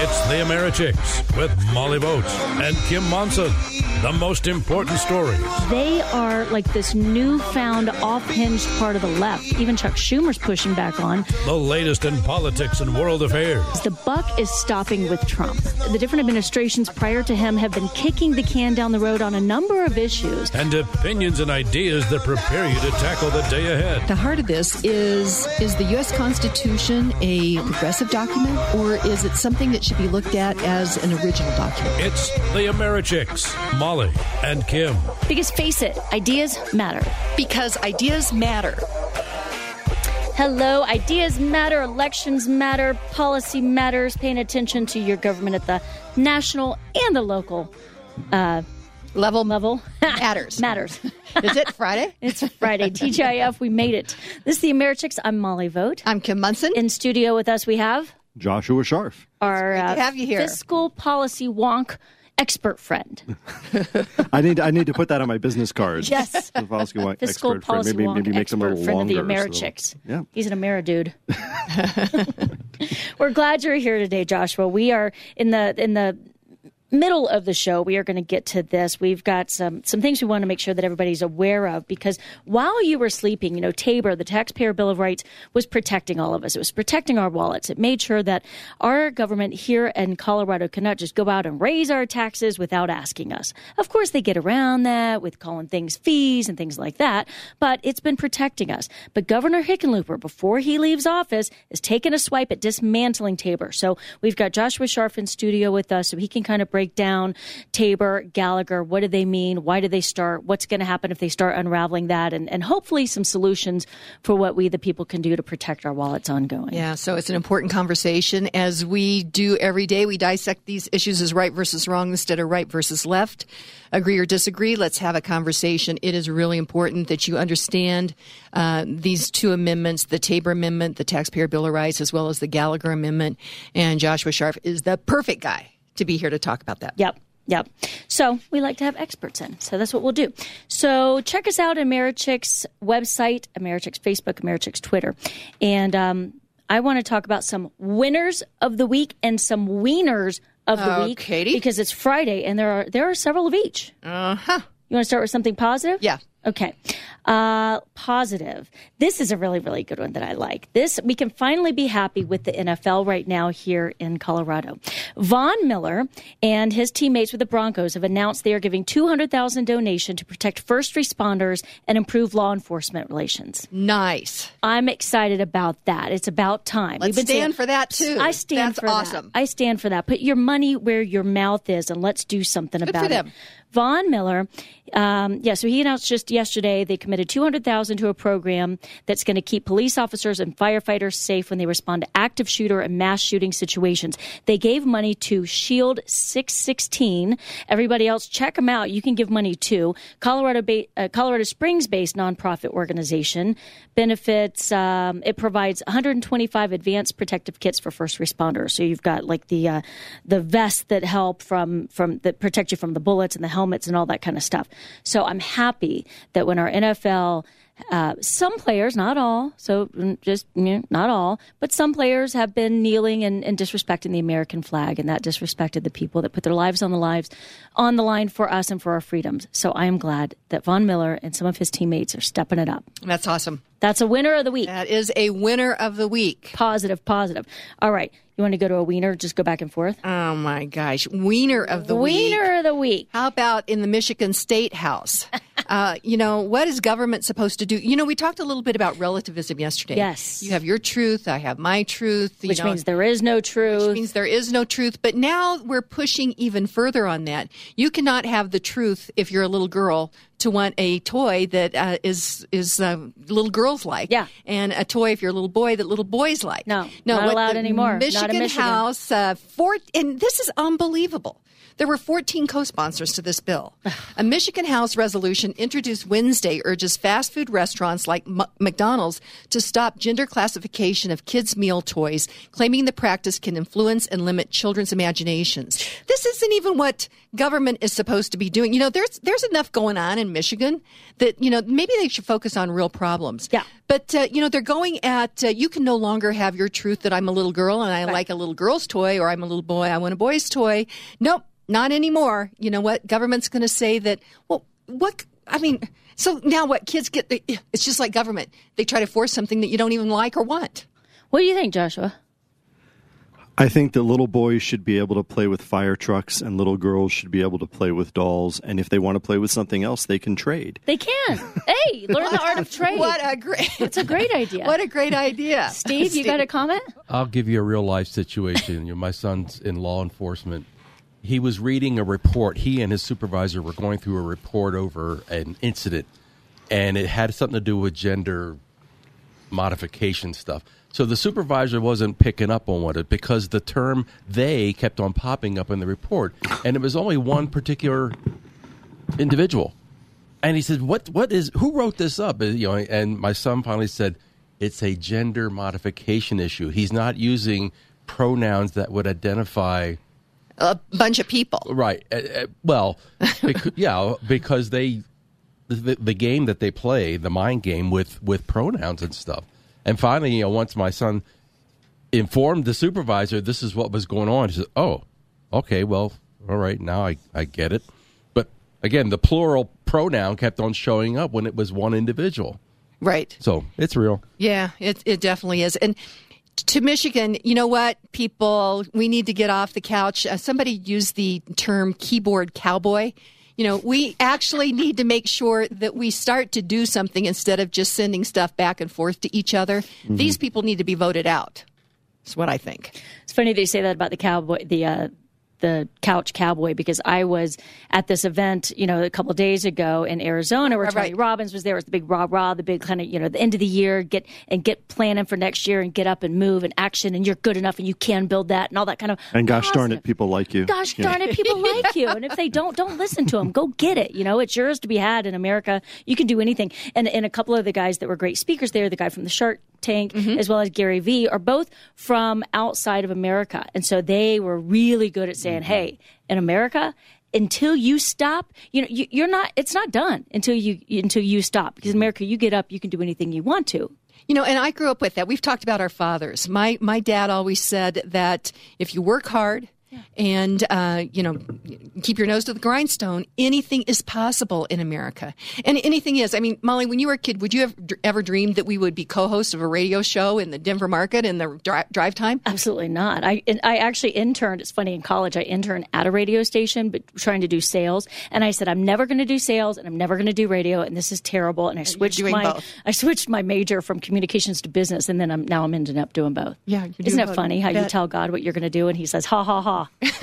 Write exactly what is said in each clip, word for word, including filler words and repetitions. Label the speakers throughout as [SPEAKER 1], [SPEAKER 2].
[SPEAKER 1] It's the Americhicks with Molly Vogt and Kim Monson. The most important stories.
[SPEAKER 2] They are like this newfound off-hinged part of the left. Even Chuck Schumer's pushing back on.
[SPEAKER 1] The latest in politics and world affairs.
[SPEAKER 2] The buck is stopping with Trump. The different administrations prior to him have been kicking the can down the road on a number of issues.
[SPEAKER 1] And opinions and ideas that prepare you to tackle the day ahead.
[SPEAKER 3] The heart of this is, is the U S Constitution a progressive document, or is it something that should be looked at as an original document?
[SPEAKER 1] It's the Americhicks, Molly and Kim.
[SPEAKER 2] Because face it, ideas matter.
[SPEAKER 3] Because ideas matter.
[SPEAKER 2] Hello, ideas matter, elections matter, policy matters, paying attention to your government at the national and the local uh,
[SPEAKER 3] level.
[SPEAKER 2] level.
[SPEAKER 3] Matters.
[SPEAKER 2] matters.
[SPEAKER 3] Is it Friday?
[SPEAKER 2] It's Friday. T G I F, we made it. This is the Americhicks. I'm Molly Vogt.
[SPEAKER 3] I'm Kim Munson.
[SPEAKER 2] In studio with us we have
[SPEAKER 4] Joshua Scharf.
[SPEAKER 2] Our uh,
[SPEAKER 3] to have you here.
[SPEAKER 2] Fiscal policy wonk expert friend.
[SPEAKER 4] I need I need to put that on my business card.
[SPEAKER 2] Yes.
[SPEAKER 4] The policy wonk
[SPEAKER 2] Fiscal
[SPEAKER 4] expert
[SPEAKER 2] policy
[SPEAKER 4] friend. Maybe,
[SPEAKER 2] wonk
[SPEAKER 4] maybe make them a
[SPEAKER 2] expert
[SPEAKER 4] little
[SPEAKER 2] friend
[SPEAKER 4] longer.
[SPEAKER 2] of the Americhicks.
[SPEAKER 4] So, yeah.
[SPEAKER 2] He's an Ameri dude. We're glad you're here today, Joshua. We are in the in the middle of the show. We are going to get to this. We've got some some things we want to make sure that everybody's aware of, because while you were sleeping, you know, Tabor, the Taxpayer Bill of Rights, was protecting all of us. It was protecting our wallets. It made sure that our government here in Colorado cannot just go out and raise our taxes without asking us. Of course, they get around that with calling things fees and things like that, but it's been protecting us. But Governor Hickenlooper, before he leaves office, is taking a swipe at dismantling Tabor. So we've got Joshua Scharf in studio with us so he can kind of break down Tabor, Gallagher. What do they mean? Why do they start? What's going to happen if they start unraveling that? And, and hopefully some solutions for what we, the people, can do to protect our wallets ongoing.
[SPEAKER 3] Yeah, so it's an important conversation. As we do every day, we dissect these issues as right versus wrong instead of right versus left. Agree or disagree, let's have a conversation. It is really important that you understand uh, these two amendments, the Tabor Amendment, the Taxpayer Bill of Rights, as well as the Gallagher Amendment. And Joshua Scharf is the perfect guy to be here to talk about that.
[SPEAKER 2] Yep. Yep. So we like to have experts in. So that's what we'll do. So check us out at Americhicks website, Americhicks Facebook, Americhicks Twitter. And um, I want to talk about some winners of the week and some wieners of the
[SPEAKER 3] Oh,
[SPEAKER 2] week.
[SPEAKER 3] Katie?
[SPEAKER 2] Because it's Friday and there are there are several of each.
[SPEAKER 3] Uh-huh.
[SPEAKER 2] You want to start with something positive?
[SPEAKER 3] Yeah.
[SPEAKER 2] Okay. Uh, positive. This is a really, really good one that I like. This, we can finally be happy with the N F L right now here in Colorado. Von Miller and his teammates with the Broncos have announced they are giving two hundred thousand dollars donation to protect first responders and improve law enforcement relations.
[SPEAKER 3] Nice.
[SPEAKER 2] I'm excited about that. It's about time.
[SPEAKER 3] Let's
[SPEAKER 2] We've been
[SPEAKER 3] stand
[SPEAKER 2] saying,
[SPEAKER 3] for that, too.
[SPEAKER 2] I stand
[SPEAKER 3] That's
[SPEAKER 2] for
[SPEAKER 3] awesome.
[SPEAKER 2] that. I stand for that. Put your money where your mouth is and let's do something
[SPEAKER 3] Good
[SPEAKER 2] about
[SPEAKER 3] for them.
[SPEAKER 2] it. Von Miller, um, yeah, so he announced just yesterday they committed two hundred thousand dollars to a program that's going to keep police officers and firefighters safe when they respond to active shooter and mass shooting situations. They gave money to Shield six sixteen. Everybody else, check them out. You can give money to Colorado ba- uh, Colorado Springs-based nonprofit organization. Benefits, um, it provides one hundred twenty-five advanced protective kits for first responders. So you've got like the uh, the vests that help from, from that protect you from the bullets and the helmets and all that kind of stuff. So I'm happy that when our N F L, uh, some players, not all, so just you know, not all, but some players have been kneeling and, and disrespecting the American flag, and that disrespected the people that put their lives on the lives on the line for us and for our freedoms. So I am glad that Von Miller and some of his teammates are stepping it up.
[SPEAKER 3] That's awesome.
[SPEAKER 2] That's a winner of the week.
[SPEAKER 3] That is a winner of the week.
[SPEAKER 2] Positive, positive. All right. You want to go to a wiener? Just go back and forth?
[SPEAKER 3] Oh, my gosh. Wiener of the week.
[SPEAKER 2] Wiener of the week.
[SPEAKER 3] How about in the Michigan State House? uh, you know, what is government supposed to do? You know, we talked a little bit about relativism yesterday.
[SPEAKER 2] Yes.
[SPEAKER 3] You have your truth. I have my truth. You
[SPEAKER 2] Which
[SPEAKER 3] know,
[SPEAKER 2] means there is no truth.
[SPEAKER 3] Which means there is no truth. But now we're pushing even further on that. You cannot have the truth if you're a little girl to want a toy that uh, is is uh, little girls like,
[SPEAKER 2] yeah,
[SPEAKER 3] and a toy if you're a little boy that little boys like.
[SPEAKER 2] No,
[SPEAKER 3] no,
[SPEAKER 2] not
[SPEAKER 3] what
[SPEAKER 2] allowed
[SPEAKER 3] the
[SPEAKER 2] anymore.
[SPEAKER 3] Michigan,
[SPEAKER 2] not in Michigan
[SPEAKER 3] House, uh, four, and this is unbelievable. There were fourteen co-sponsors to this bill. A Michigan House resolution introduced Wednesday urges fast food restaurants like M- McDonald's to stop gender classification of kids' meal toys, claiming the practice can influence and limit children's imaginations. This isn't even what government is supposed to be doing. You know, there's there's enough going on in Michigan that, you know, maybe they should focus on real problems.
[SPEAKER 2] Yeah.
[SPEAKER 3] But, uh, you know, they're going at, uh, you can no longer have your truth that I'm a little girl and I
[SPEAKER 2] Right.
[SPEAKER 3] like a little girl's toy, or I'm a little boy, I want a boy's toy. Nope, not anymore. You know what? Government's going to say that, well, what, I mean, so now what? Kids get, it's just like government. They try to force something that you don't even like or want.
[SPEAKER 2] What do you think, Joshua?
[SPEAKER 4] I think that little boys should be able to play with fire trucks and little girls should be able to play with dolls. And if they want to play with something else, they can trade.
[SPEAKER 2] They can. Hey, learn the art of trade.
[SPEAKER 3] What a great,
[SPEAKER 2] It's a great idea.
[SPEAKER 3] what a great idea.
[SPEAKER 2] Steve, you got a comment?
[SPEAKER 5] I'll give you a real life situation. You know, my son's in law enforcement. He was reading a report. He and his supervisor were going through a report over an incident, and it had something to do with gender modification stuff. So the supervisor wasn't picking up on it because the term "they" kept on popping up in the report, and it was only one particular individual. And he said, "What? What is? Who wrote this up?" You know, and my son finally said, "It's a gender modification issue. He's not using pronouns that would identify."
[SPEAKER 3] A bunch of people.
[SPEAKER 5] Right. Uh, uh, well, bec- yeah, because they, the, the game that they play, the mind game with, with pronouns and stuff. And finally, you know, once my son informed the supervisor this is what was going on, he said, oh, okay, well, all right, now I, I get it. But again, the plural pronoun kept on showing up when it was one individual.
[SPEAKER 3] Right.
[SPEAKER 5] So it's real.
[SPEAKER 3] Yeah, it it definitely is. And to Michigan, you know what, people, we need to get off the couch. Uh, somebody used the term keyboard cowboy. You know, we actually need to make sure that we start to do something instead of just sending stuff back and forth to each other. Mm-hmm. These people need to be voted out. That's what I think.
[SPEAKER 2] It's funny they say that about the cowboy, the uh, the couch cowboy, because I was at this event, you know, a couple of days ago in Arizona where
[SPEAKER 3] Right,
[SPEAKER 2] Tony
[SPEAKER 3] right.
[SPEAKER 2] Robbins was there. It was the big rah rah, the big kind of, you know, the end of the year, get and get planning for next year and get up and move and action and you're good enough and you can build that and all that kind of.
[SPEAKER 4] And gosh darn
[SPEAKER 2] positive.
[SPEAKER 4] it, people like you.
[SPEAKER 2] Gosh
[SPEAKER 4] Yeah.
[SPEAKER 2] darn it, people like you. And if they don't, don't listen to them. Go get it. You know, it's yours to be had in America. You can do anything. And, and a couple of the guys that were great speakers there, the guy from the Shark Tank,
[SPEAKER 3] Mm-hmm.
[SPEAKER 2] as well as Gary Vee, are both from outside of America. And so they were really good at saying, hey, in America, until you stop, you know, you, you're not, it's not done until you, until you stop. Because in America, you get up, you can do anything you want to.
[SPEAKER 3] You know, and I grew up with that. We've talked about our fathers. My my dad always said that if you work hard and, uh, you know, keep your nose to the grindstone, anything is possible in America. And anything is. I mean, Molly, when you were a kid, would you have d- ever dreamed that we would be co-hosts of a radio show in the Denver market in the dri- drive time?
[SPEAKER 2] Absolutely not. I and I actually interned. It's funny, in college, I interned at a radio station, but trying to do sales. And I said, I'm never going to do sales, and I'm never going to do radio, and this is terrible. And I switched
[SPEAKER 3] doing
[SPEAKER 2] my
[SPEAKER 3] both.
[SPEAKER 2] I switched my major from communications to business, and then I'm now I'm ending up doing both.
[SPEAKER 3] Yeah, you're
[SPEAKER 2] isn't
[SPEAKER 3] doing
[SPEAKER 2] that
[SPEAKER 3] both.
[SPEAKER 2] funny how you
[SPEAKER 3] Bet.
[SPEAKER 2] tell God what you're going to do, and He says, ha ha ha.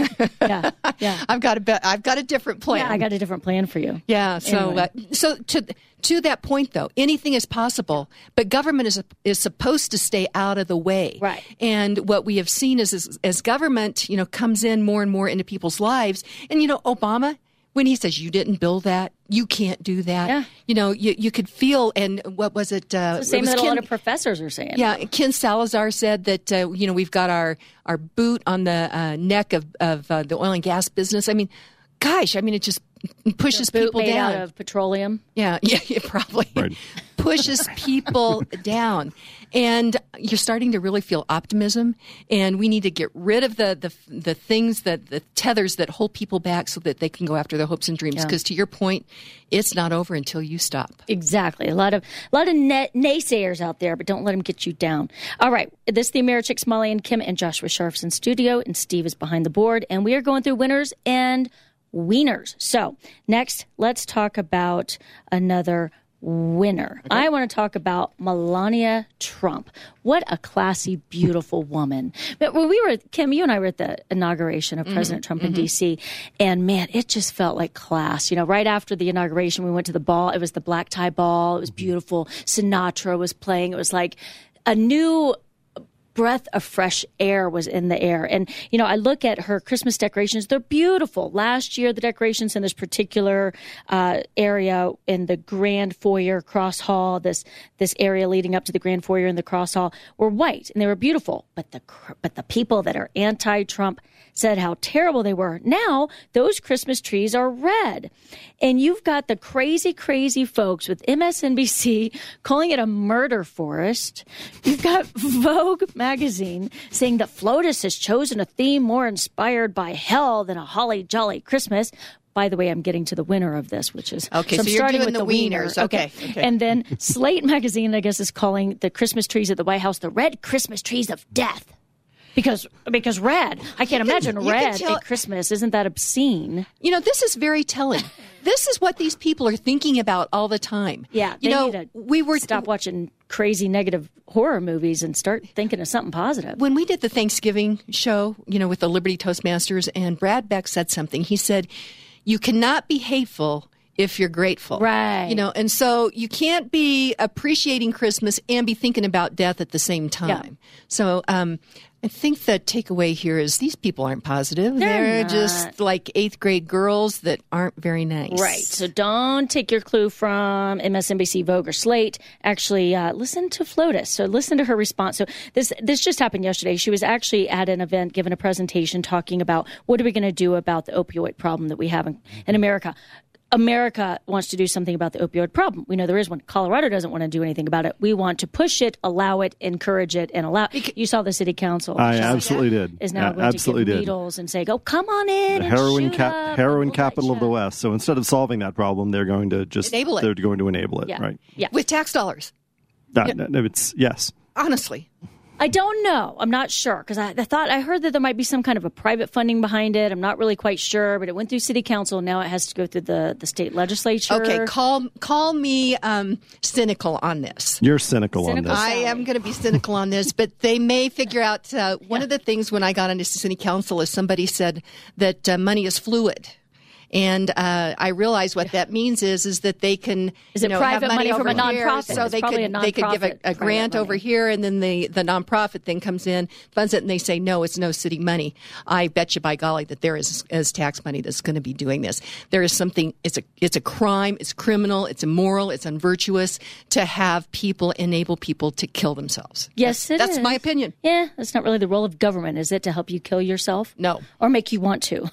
[SPEAKER 2] yeah, yeah.
[SPEAKER 3] I've got a be- I've got a different plan.
[SPEAKER 2] Yeah, I got a different plan for you.
[SPEAKER 3] Yeah. So,
[SPEAKER 2] Anyway.
[SPEAKER 3] uh, so to to that point, though, anything is possible, but government is is supposed to stay out of the way.
[SPEAKER 2] Right.
[SPEAKER 3] And what we have seen is, is as government, you know, comes in more and more into people's lives, and you know, Obama, when he says you didn't build that, you can't do that.
[SPEAKER 2] Yeah.
[SPEAKER 3] You know, you you could feel, and what was it? Uh,
[SPEAKER 2] The same
[SPEAKER 3] it was
[SPEAKER 2] that a lot
[SPEAKER 3] Ken-
[SPEAKER 2] of professors are saying.
[SPEAKER 3] Yeah, Ken Salazar said that uh, you know we've got our, our boot on the uh, neck of of uh, the oil and gas business. I mean, gosh, I mean it just pushes
[SPEAKER 2] Boot
[SPEAKER 3] people
[SPEAKER 2] made
[SPEAKER 3] down.
[SPEAKER 2] out of petroleum.
[SPEAKER 3] Yeah, yeah, yeah, probably
[SPEAKER 4] Right.
[SPEAKER 3] pushes people down, and you're starting to really feel optimism. And we need to get rid of the the the things that the tethers that hold people back, so that they can go after their hopes and dreams.
[SPEAKER 2] Yeah.
[SPEAKER 3] Because to your point, it's not over until you stop.
[SPEAKER 2] Exactly. A lot of a lot of na- naysayers out there, but don't let them get you down. All right. This is the Americhicks, Molly and Kim, and Joshua Sharf's in studio, and Steve is behind the board, and we are going through winners and wieners. So next, let's talk about another winner. I want to talk about Melania Trump. What a classy, beautiful woman. But when we were, Kim, you and I were at the inauguration of President Trump in D C, and man, it just felt like class. You know, right after the inauguration, we went to the ball. It was the black tie ball. It was beautiful. Sinatra was playing. It was like a new breath of fresh air was in the air. And, you know, I look at her Christmas decorations. They're beautiful. Last year, the decorations in this particular uh, area in the Grand Foyer Cross Hall, this this area leading up to the Grand Foyer and the Cross Hall, were white, and they were beautiful. But the but the people that are anti-Trump said how terrible they were. Now, those Christmas trees are red. And you've got the crazy, crazy folks with M S N B C calling it a murder forest. You've got Vogue magazine saying that FLOTUS has chosen a theme more inspired by hell than a holly jolly Christmas. By the way, I'm getting to the winner of this, which is
[SPEAKER 3] okay.
[SPEAKER 2] So,
[SPEAKER 3] so
[SPEAKER 2] I'm
[SPEAKER 3] you're
[SPEAKER 2] starting
[SPEAKER 3] doing
[SPEAKER 2] with
[SPEAKER 3] the,
[SPEAKER 2] the
[SPEAKER 3] wieners,
[SPEAKER 2] wiener.
[SPEAKER 3] Okay. okay.
[SPEAKER 2] And then Slate magazine, I guess, is calling the Christmas trees at the White House the red Christmas trees of death. Because because red, I can't
[SPEAKER 3] can-
[SPEAKER 2] imagine
[SPEAKER 3] you can
[SPEAKER 2] red
[SPEAKER 3] tell-
[SPEAKER 2] at Christmas. Isn't that obscene?
[SPEAKER 3] You know, this is very telling. This is what these people are thinking about all the time.
[SPEAKER 2] Yeah,
[SPEAKER 3] you
[SPEAKER 2] they
[SPEAKER 3] know,
[SPEAKER 2] need to
[SPEAKER 3] we were
[SPEAKER 2] stop watching crazy negative horror movies and start thinking of something positive.
[SPEAKER 3] when we did the Thanksgiving show, you know, with the Liberty Toastmasters, and Brad Beck said something. He said, "You cannot be hateful if you're grateful."
[SPEAKER 2] Right.
[SPEAKER 3] You know, and so you can't be appreciating Christmas and be thinking about death at the same time.
[SPEAKER 2] Yeah.
[SPEAKER 3] So, um, I think the takeaway here is these people aren't positive.
[SPEAKER 2] They're
[SPEAKER 3] just
[SPEAKER 2] not.
[SPEAKER 3] like eighth grade girls that aren't very nice.
[SPEAKER 2] Right. So don't take your clue from M S N B C, Vogue, or Slate. Actually, uh, listen to FLOTUS. So listen to her response. So this this just happened yesterday. She was actually at an event, giving a presentation, talking about what are we going to do about the opioid problem that we have in, in America. America wants to do something about the opioid problem. We know there is one. Colorado doesn't want to do anything about it. We want to push it, allow it, encourage it, and allow. You saw the city council.
[SPEAKER 4] I
[SPEAKER 2] just
[SPEAKER 4] absolutely did.
[SPEAKER 2] Is now
[SPEAKER 4] Yeah,
[SPEAKER 2] going
[SPEAKER 4] absolutely
[SPEAKER 2] to give
[SPEAKER 4] did.
[SPEAKER 2] needles and say, "Go, come on in."
[SPEAKER 4] The
[SPEAKER 2] and
[SPEAKER 4] heroin
[SPEAKER 2] shoot
[SPEAKER 4] cap-
[SPEAKER 2] up,
[SPEAKER 4] heroin
[SPEAKER 2] and we'll
[SPEAKER 4] capital
[SPEAKER 2] let
[SPEAKER 4] of the
[SPEAKER 2] you."
[SPEAKER 4] West. So instead of solving that problem, they're going to just
[SPEAKER 3] Enable it.
[SPEAKER 4] They're going to enable it.
[SPEAKER 2] Yeah.
[SPEAKER 4] Right.
[SPEAKER 2] Yeah.
[SPEAKER 3] With tax dollars.
[SPEAKER 4] That, that- it's yes.
[SPEAKER 3] Honestly.
[SPEAKER 2] I don't know. I'm not sure because I, I thought I heard that there might be some kind of a private funding behind it. I'm not really quite sure, but it went through city council. Now it has to go through the, the state legislature.
[SPEAKER 3] Okay, call call me um, cynical on this.
[SPEAKER 4] You're cynical,
[SPEAKER 2] Cynical.
[SPEAKER 4] on this.
[SPEAKER 3] I am going to be cynical on this, but they may figure out. Uh, one of the things when I got into city council is somebody said that uh, money is fluid. And uh, I realize what that means is is that they can
[SPEAKER 2] Is
[SPEAKER 3] you
[SPEAKER 2] it
[SPEAKER 3] know,
[SPEAKER 2] private
[SPEAKER 3] have money,
[SPEAKER 2] money from
[SPEAKER 3] over
[SPEAKER 2] a
[SPEAKER 3] here,
[SPEAKER 2] nonprofit?
[SPEAKER 3] so
[SPEAKER 2] It's
[SPEAKER 3] they
[SPEAKER 2] probably
[SPEAKER 3] could
[SPEAKER 2] a
[SPEAKER 3] they could give a,
[SPEAKER 2] nonprofit
[SPEAKER 3] a
[SPEAKER 2] private
[SPEAKER 3] grant over
[SPEAKER 2] money.
[SPEAKER 3] here, and then the the nonprofit then comes in, funds it, and they say no, it's no city money. I bet you by golly that there is is tax money that's going to be doing this. There is something. It's a it's a crime. It's criminal. It's immoral. It's unvirtuous to have people enable people to kill themselves.
[SPEAKER 2] Yes, it
[SPEAKER 3] That's
[SPEAKER 2] is.
[SPEAKER 3] my opinion.
[SPEAKER 2] Yeah, that's not really the role of government, is it, to help you kill yourself?
[SPEAKER 3] No.
[SPEAKER 2] Or make you want to.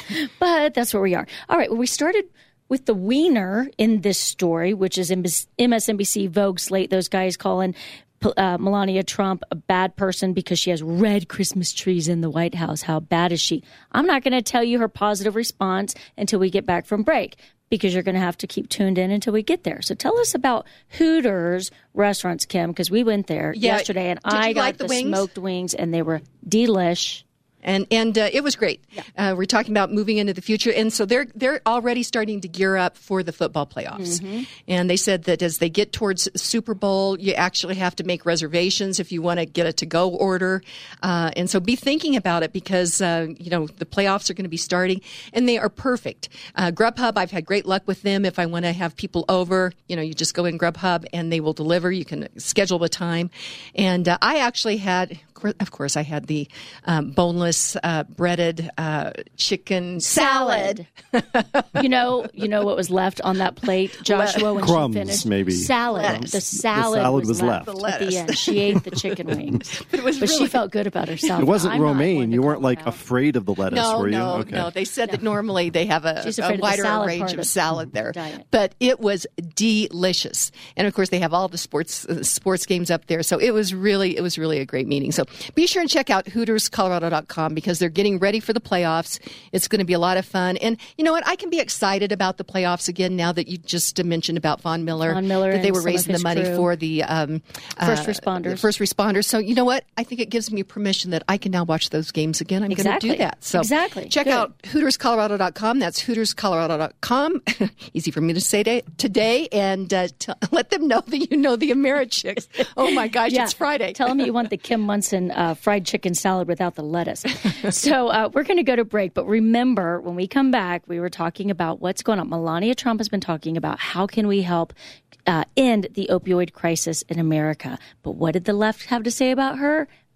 [SPEAKER 2] But that's where we are. All right, well, we started with the wiener in this story, which is M S N B C, Vogue, Slate, those guys calling uh, Melania Trump a bad person because she has red Christmas trees in the White House. How bad is she? I'm not going to tell you her positive response until we get back from break, because you're going to have to keep tuned in until we get there. So tell us about Hooters restaurants, Kim, because we went there
[SPEAKER 3] Yeah.
[SPEAKER 2] yesterday, and
[SPEAKER 3] Did
[SPEAKER 2] I
[SPEAKER 3] you
[SPEAKER 2] got
[SPEAKER 3] like the
[SPEAKER 2] the
[SPEAKER 3] wings?
[SPEAKER 2] smoked wings, and they were delish.
[SPEAKER 3] And and uh, it was great. Uh, we're talking about moving into the future, and so they're they're already starting to gear up for the football playoffs.
[SPEAKER 2] Mm-hmm.
[SPEAKER 3] And they said that as they get towards Super Bowl, you actually have to make reservations if you want to get a to-go order. Uh, and so be thinking about it because uh, you know the playoffs are going to be starting, and they are perfect. Uh, Grubhub, I've had great luck with them. If I want to have people over, you know, you just go in Grubhub and they will deliver. You can schedule a time, and uh, I actually had. Of course, I had the um, boneless uh, breaded uh, chicken salad.
[SPEAKER 2] you know, you know what was left on that plate, Joshua, when
[SPEAKER 4] Crumbs,
[SPEAKER 2] she finished?
[SPEAKER 4] maybe.
[SPEAKER 2] Salad.
[SPEAKER 3] Lettuce.
[SPEAKER 2] The salad,
[SPEAKER 4] The salad
[SPEAKER 2] was,
[SPEAKER 4] was
[SPEAKER 2] left,
[SPEAKER 4] left.
[SPEAKER 2] at the end. She ate the chicken wings, but,
[SPEAKER 3] it was
[SPEAKER 2] she
[SPEAKER 3] really-
[SPEAKER 2] felt good about herself.
[SPEAKER 4] It wasn't
[SPEAKER 2] I'm not
[SPEAKER 4] romaine.
[SPEAKER 2] one to
[SPEAKER 4] You
[SPEAKER 2] call
[SPEAKER 4] weren't
[SPEAKER 2] her
[SPEAKER 4] like
[SPEAKER 2] out.
[SPEAKER 4] afraid of the lettuce,
[SPEAKER 3] No,
[SPEAKER 4] were you?
[SPEAKER 3] no,
[SPEAKER 4] Okay.
[SPEAKER 3] no. They said that normally they have a,
[SPEAKER 2] She's
[SPEAKER 3] a
[SPEAKER 2] afraid of the
[SPEAKER 3] wider
[SPEAKER 2] salad
[SPEAKER 3] range
[SPEAKER 2] part
[SPEAKER 3] of
[SPEAKER 2] of
[SPEAKER 3] salad there,
[SPEAKER 2] diet.
[SPEAKER 3] but it was delicious. And of course, they have all the sports uh, sports games up there, so it was really it was really a great meeting. So be sure and check out Hooters Colorado dot com because they're getting ready for the playoffs. It's going to be a lot of fun, and you know what? I can be excited about the playoffs again now that you just mentioned about Von Miller,
[SPEAKER 2] Von Miller
[SPEAKER 3] that they
[SPEAKER 2] and
[SPEAKER 3] were
[SPEAKER 2] some of
[SPEAKER 3] raising the
[SPEAKER 2] his
[SPEAKER 3] money
[SPEAKER 2] crew.
[SPEAKER 3] for the um,
[SPEAKER 2] First
[SPEAKER 3] uh,
[SPEAKER 2] responders.
[SPEAKER 3] the first responders. So you know what? I think it gives me permission that I can now watch those games again. I'm
[SPEAKER 2] Exactly.
[SPEAKER 3] going to do that. So
[SPEAKER 2] Exactly.
[SPEAKER 3] check
[SPEAKER 2] Good.
[SPEAKER 3] out Hooters Colorado dot com. That's Hooters Colorado dot com. Easy for me to say to- today, and uh, t- let them know that you know the Americhicks. Oh my gosh,
[SPEAKER 2] Yeah.
[SPEAKER 3] it's Friday.
[SPEAKER 2] Tell them you want the Kim Munson uh, fried chicken salad without the lettuce. So uh, we're going to go to break, but remember, when we come back, we were talking about what's going on. Melania Trump has been talking about how can we help uh, end the opioid crisis in America. But what did the left have to say about her?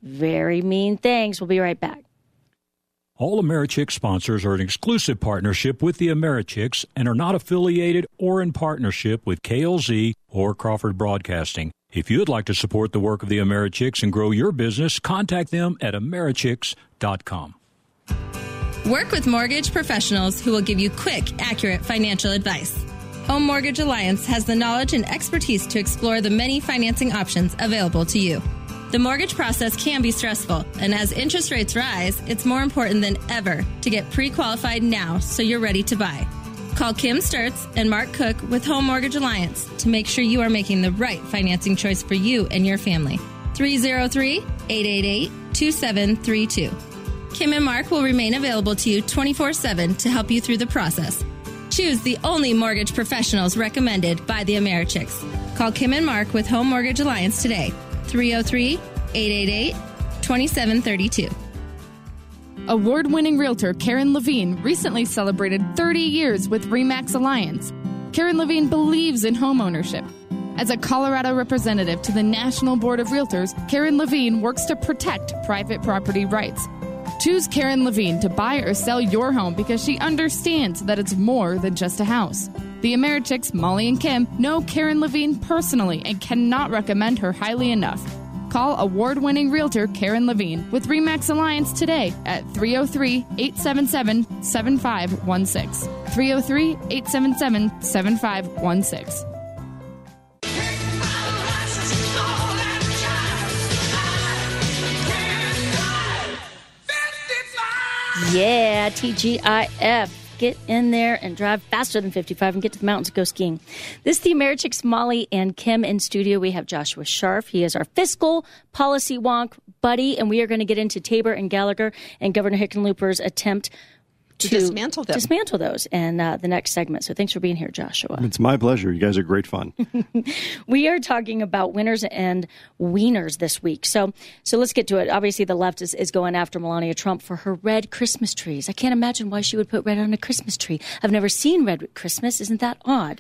[SPEAKER 2] very mean things. We'll be right back.
[SPEAKER 6] All AmeriChicks sponsors are an exclusive partnership with the AmeriChicks and are not affiliated or in partnership with K L Z or Crawford Broadcasting. If you would like to support the work of the AmeriChicks and grow your business, contact them at americhicks dot com.
[SPEAKER 7] Work with mortgage professionals who will give you quick, accurate financial advice. Home Mortgage Alliance has the knowledge and expertise to explore the many financing options available to you. The mortgage process can be stressful, and as interest rates rise, it's more important than ever to get pre-qualified now so you're ready to buy. Call Kim Sturtz and Mark Cook with Home Mortgage Alliance to make sure you are making the right financing choice for you and your family. three oh three, eight eight eight, two seven three two. Kim and Mark will remain available to you twenty-four seven to help you through the process. Choose the only mortgage professionals recommended by the AmeriChicks. Call Kim and Mark with Home Mortgage Alliance today. three oh three, eight eight eight, two seven three two.
[SPEAKER 8] Award-winning realtor Karen Levine recently celebrated thirty years with RE/MAX Alliance. Karen Levine believes in home ownership. As a Colorado representative to the National Board of Realtors, Karen Levine works to protect private property rights. Choose Karen Levine to buy or sell your home because she understands that it's more than just a house. The AmeriChicks, Molly and Kim, know Karen Levine personally and cannot recommend her highly enough. Call award-winning realtor Karen Levine with RE/MAX Alliance today at three oh three, eight seven seven, seven five one six. three oh three, eight seven seven, seven five one six.
[SPEAKER 2] Yeah, T G I F. Get in there and drive faster than fifty-five and get to the mountains and go skiing. This is the AmeriChicks, Molly and Kim in studio. We have Joshua Sharf. He is our fiscal policy wonk buddy, and we are going to get into Tabor and Gallagher and Governor Hickenlooper's attempt to,
[SPEAKER 3] to dismantle them.
[SPEAKER 2] Dismantle those in uh, the next segment. So thanks for being here, Joshua.
[SPEAKER 4] It's my pleasure. You guys are great fun.
[SPEAKER 2] We are talking about winners and wieners this week. So so let's get to it. Obviously, the left is, is going after Melania Trump for her red Christmas trees. I can't imagine why she would put red on a Christmas tree. I've never seen red at Christmas. Isn't that odd?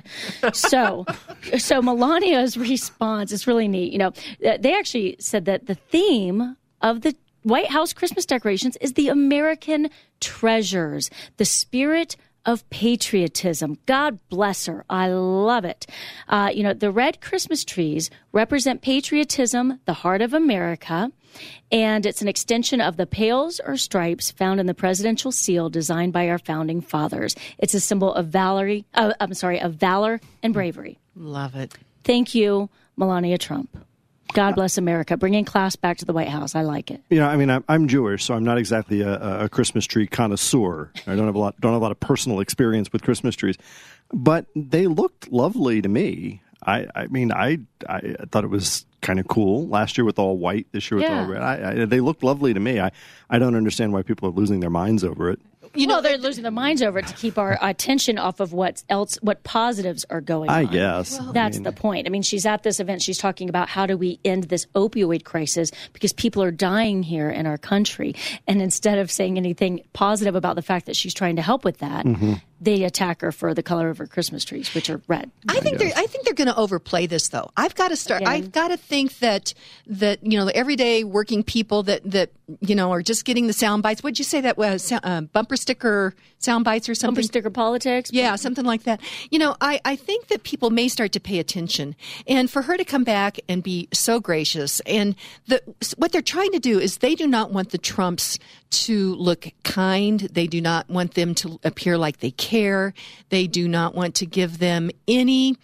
[SPEAKER 2] So, so Melania's response is really neat. You know, they actually said that the theme of the White House Christmas decorations is the American treasures, the spirit of patriotism. God bless her. I love it. Uh, you know, the red Christmas trees represent patriotism, the heart of America, and it's an extension of the pales or stripes found in the presidential seal designed by our founding fathers. It's a symbol of valor, uh, I'm sorry, of valor and bravery.
[SPEAKER 3] Love it.
[SPEAKER 2] Thank you, Melania Trump. God bless America. Bringing class back to the White House. I like it.
[SPEAKER 4] You know, I mean, I'm, I'm Jewish, so I'm not exactly a, a Christmas tree connoisseur. I don't have a lot, don't have a lot of personal experience with Christmas trees, but they looked lovely to me. I, I mean, I, I thought it was kind of cool last year with all white. This year with
[SPEAKER 2] Yeah.
[SPEAKER 4] all red. I, I, they looked lovely to me. I, I don't understand why people are losing their minds over it.
[SPEAKER 2] You know, well, they're losing their minds over it to keep our attention off of what else, what positives are going on.
[SPEAKER 4] I guess.
[SPEAKER 2] Well, that's
[SPEAKER 4] I mean,
[SPEAKER 2] the point. I mean, she's at this event. She's talking about how do we end this opioid crisis because people are dying here in our country. And instead of saying anything positive about the fact that she's trying to help with that, mm-hmm. they attack her for the color of her Christmas trees, which are red.
[SPEAKER 3] I think they're. I think they're going to overplay this, though. I've got to start.
[SPEAKER 2] Again.
[SPEAKER 3] I've got to think that that you know the everyday working people that that you know are just getting the sound bites. What'd you say that was? Uh, bumper sticker sound bites or something?
[SPEAKER 2] Bumper sticker politics.
[SPEAKER 3] Yeah, something like that. You know, I I think that people may start to pay attention, and for her to come back and be so gracious, and the what they're trying to do is they do not want the Trumps to look kind. They do not want them to appear like they care. They do not want to give them any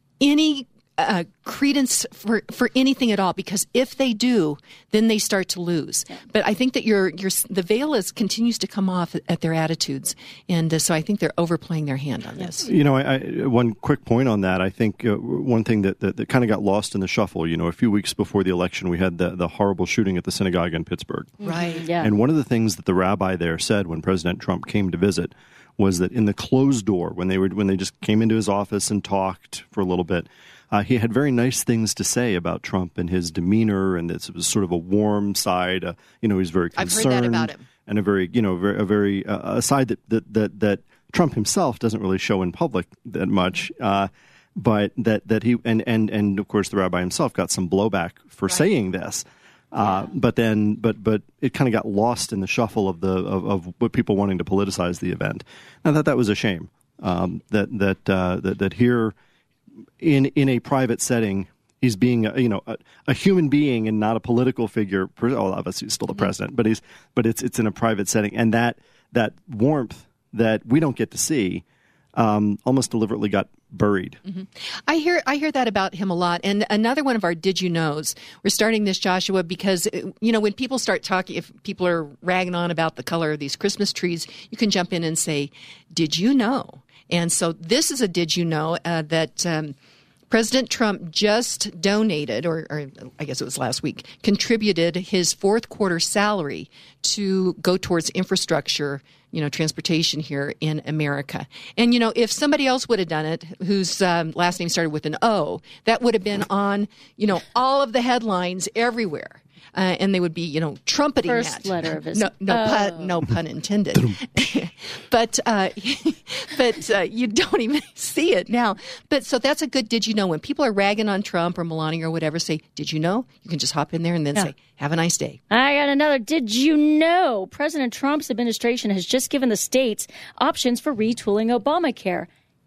[SPEAKER 3] any uh, credence for, for anything at all, because if they do, then they start to lose. Yeah. But I think that your your the veil is continues to come off at their attitudes, and uh, so I think they're overplaying their hand on this.
[SPEAKER 4] You know, I, I, one quick point on that. I think uh, one thing that, that, that kind of got lost in the shuffle. You know, a few weeks before the election, we had the the horrible shooting at the synagogue in Pittsburgh.
[SPEAKER 3] Right.
[SPEAKER 2] Mm-hmm. Yeah.
[SPEAKER 4] And one of the things that the rabbi there said when President Trump came to visit was that in the closed door, when they were when they just came into his office and talked for a little bit, uh, he had very nice things to say about Trump and his demeanor, and it was sort of a warm side. Uh, you know, he's very concerned.
[SPEAKER 3] I've heard that about him.
[SPEAKER 4] And a very, you know, very, a very uh, a side that, that that that Trump himself doesn't really show in public that much. Uh, but that that he and and and of course the rabbi himself got some blowback for
[SPEAKER 3] right.
[SPEAKER 4] saying this. Uh, but then, but but it kind of got lost in the shuffle of the of, of what people wanting to politicize the event. And I thought that was a shame. Um, that that, uh, that that here, in in a private setting, he's being a, you know a, a human being and not a political figure. Well, obviously he's still the president, but he's but it's it's in a private setting, and that that warmth that we don't get to see um, almost deliberately got buried.
[SPEAKER 3] Mm-hmm. I hear I hear that about him a lot. And another one of our did you knows, we're starting this, Joshua, because, you know, when people start talking, if people are ragging on about the color of these Christmas trees, you can jump in and say, did you know? And so this is a did you know uh, that um, President Trump just donated, or, or I guess it was last week, contributed his fourth quarter salary to go towards infrastructure, you know, transportation here in America. And, you know, if somebody else would have done it, whose um, last name started with an O, that would have been on, you know, all of the headlines everywhere. Uh, and they would be, you know, trumpeting
[SPEAKER 2] First
[SPEAKER 3] that.
[SPEAKER 2] letter of his.
[SPEAKER 3] No, no,
[SPEAKER 2] oh.
[SPEAKER 3] pun, no pun intended. but uh, but uh, you don't even see it now. But so that's a good did you know. When people are ragging on Trump or Melania or whatever, say, did you know? You can just hop in there and then yeah. say, have a nice day.
[SPEAKER 2] I got another. Did you know President Trump's administration has just given the states options for retooling Obamacare?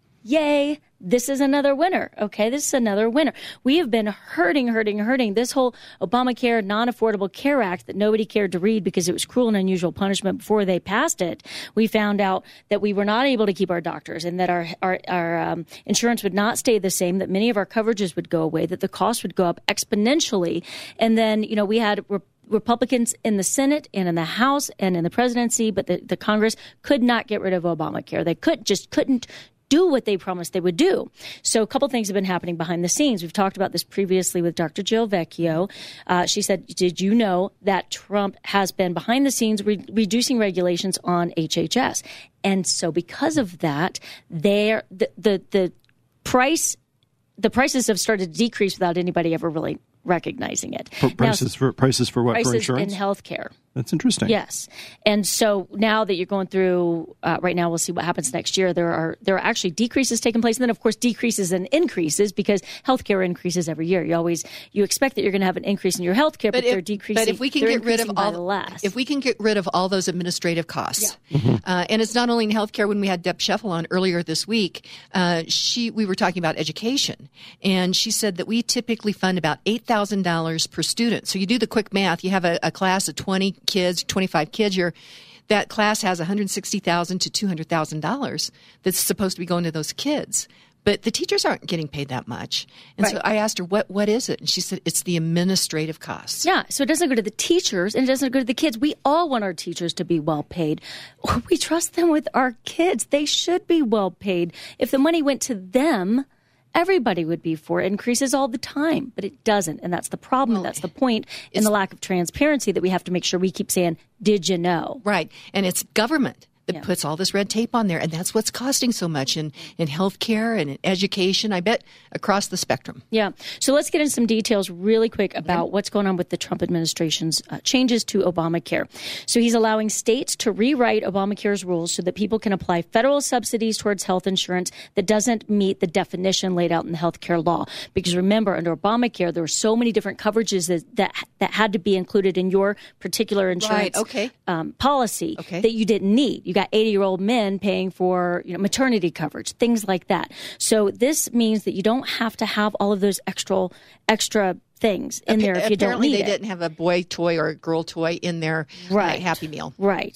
[SPEAKER 2] Yay. This is another winner. Okay, this is another winner. We have been hurting, hurting, hurting. This whole Obamacare Non-Affordable Care Act that nobody cared to read because it was cruel and unusual punishment before they passed it. We found out that we were not able to keep our doctors and that our our, our um, insurance would not stay the same, that many of our coverages would go away, that the cost would go up exponentially. And then, you know, we had Re- Republicans in the Senate and in the House and in the presidency, but the, the Congress could not get rid of Obamacare. They could just couldn't do what they promised they would do. So a couple things have been happening behind the scenes. We've talked about this previously with Doctor Jill Vecchio. Uh, she said, did you know that Trump has been behind the scenes re- reducing regulations on H H S? And so because of that, there the, the the price the prices have started to decrease without anybody ever really recognizing it.
[SPEAKER 4] For prices now, for prices for what?
[SPEAKER 2] Prices
[SPEAKER 4] for insurance?
[SPEAKER 2] in healthcare.
[SPEAKER 4] That's interesting.
[SPEAKER 2] Yes, and so now that you're going through, uh, right now we'll see what happens next year. There are there are actually decreases taking place, and then of course decreases and increases because healthcare increases every year. You always you expect that you're going to have an increase in your healthcare, but, but if, they're decreasing.
[SPEAKER 3] But if we can get rid of all
[SPEAKER 2] less.
[SPEAKER 3] if we can get rid of all those administrative costs,
[SPEAKER 2] yeah.
[SPEAKER 3] mm-hmm. uh, and it's not only in healthcare. When we had Deb Sheffel on earlier this week, uh, she we were talking about education, and she said that we typically fund about eight thousand dollars per student. So you do the quick math. You have a, a class of twenty kids, twenty-five kids. You're, that class has one hundred sixty thousand dollars to two hundred thousand dollars that's supposed to be going to those kids. But the teachers aren't getting paid that much. And
[SPEAKER 2] right.
[SPEAKER 3] so I asked her, what what is it? And she said, it's the administrative costs.
[SPEAKER 2] Yeah, so it doesn't go to the teachers and it doesn't go to the kids. We all want our teachers to be well paid. We trust them with our kids. They should be well paid. If the money went to them, everybody would be for it. It increases all the time, but it doesn't. And that's the problem. Well, that's the point in the lack of transparency that we have to make sure we keep saying, did you know?
[SPEAKER 3] Right. And it's government that
[SPEAKER 2] yeah.
[SPEAKER 3] puts all this red tape on there. And that's what's costing so much in, in healthcare and in education, I bet, across the spectrum.
[SPEAKER 2] Yeah. So let's get into some details really quick about what's going on with the Trump administration's uh, changes to Obamacare. So he's allowing states to rewrite Obamacare's rules so that people can apply federal subsidies towards health insurance that doesn't meet the definition laid out in the healthcare law. Because remember, under Obamacare, there were so many different coverages that that, that had to be included in your particular insurance
[SPEAKER 3] right. okay.
[SPEAKER 2] um, policy
[SPEAKER 3] okay.
[SPEAKER 2] that you didn't need. You got eighty-year-old men paying for you know, maternity coverage, things like that. So this means that you don't have to have all of those extra extra things in there if you don't need it.
[SPEAKER 3] Apparently they didn't have a boy toy or a girl toy in their
[SPEAKER 2] right.
[SPEAKER 3] uh, Happy Meal.
[SPEAKER 2] Right.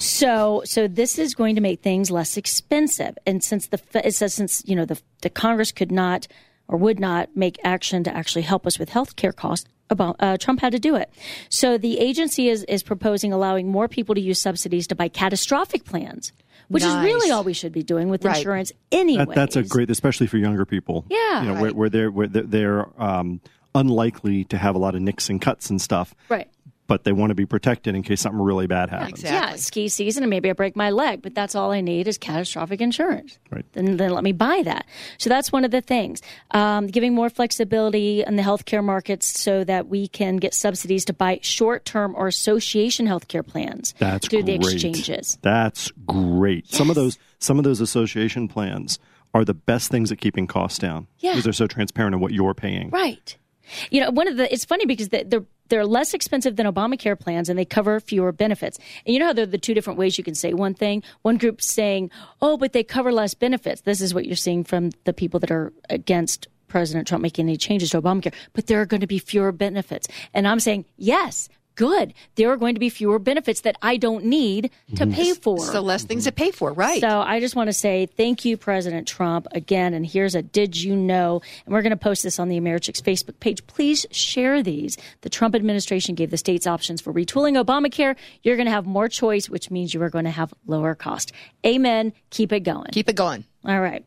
[SPEAKER 2] So so this is going to make things less expensive. And since the it says since you know the the Congress could not or would not make action to actually help us with health care costs, About, uh, Trump had to do it. So the agency is, is proposing allowing more people to use subsidies to buy catastrophic plans, which
[SPEAKER 3] nice.
[SPEAKER 2] is really all we should be doing with
[SPEAKER 3] right.
[SPEAKER 2] insurance anyway.
[SPEAKER 4] That, that's a great, especially for younger people.
[SPEAKER 2] Yeah.
[SPEAKER 4] You know,
[SPEAKER 3] right.
[SPEAKER 4] where, where they're, where they're, they're um, unlikely to have a lot of nicks and cuts and stuff.
[SPEAKER 2] Right.
[SPEAKER 4] But they want to be protected in case something really bad happens.
[SPEAKER 3] Exactly.
[SPEAKER 2] Yeah, ski season and maybe I break my leg, but that's all I need is catastrophic insurance.
[SPEAKER 4] Right.
[SPEAKER 2] Then, then let me buy that. So that's one of the things. Um, giving more flexibility in the healthcare markets so that we can get subsidies to buy short-term or association healthcare plans
[SPEAKER 4] That's
[SPEAKER 2] through
[SPEAKER 4] great.
[SPEAKER 2] the exchanges.
[SPEAKER 4] That's great.
[SPEAKER 2] Yes.
[SPEAKER 4] Some of those, some of those association plans are the best things at keeping costs down
[SPEAKER 2] Yeah.
[SPEAKER 4] because they're so transparent in what you're paying.
[SPEAKER 2] Right. You know, one of the, it's funny because they're, they're less expensive than Obamacare plans and they cover fewer benefits. And you know how there are the two different ways you can say one thing? One group's saying, oh, but they cover less benefits. This is what you're seeing from the people that are against President Trump making any changes to Obamacare. But there are going to be fewer benefits. And I'm saying, yes, good. There are going to be fewer benefits that I don't need to pay for.
[SPEAKER 3] So less things to pay for, right?
[SPEAKER 2] So I just want to say thank you, President Trump, again. And here's a did you know? And we're going to post this on the Americhicks Facebook page. Please share these. The Trump administration gave the states options for retooling Obamacare. You're going to have more choice, which means you are going to have lower cost. Amen. Keep it going.
[SPEAKER 3] Keep it going.
[SPEAKER 2] All right.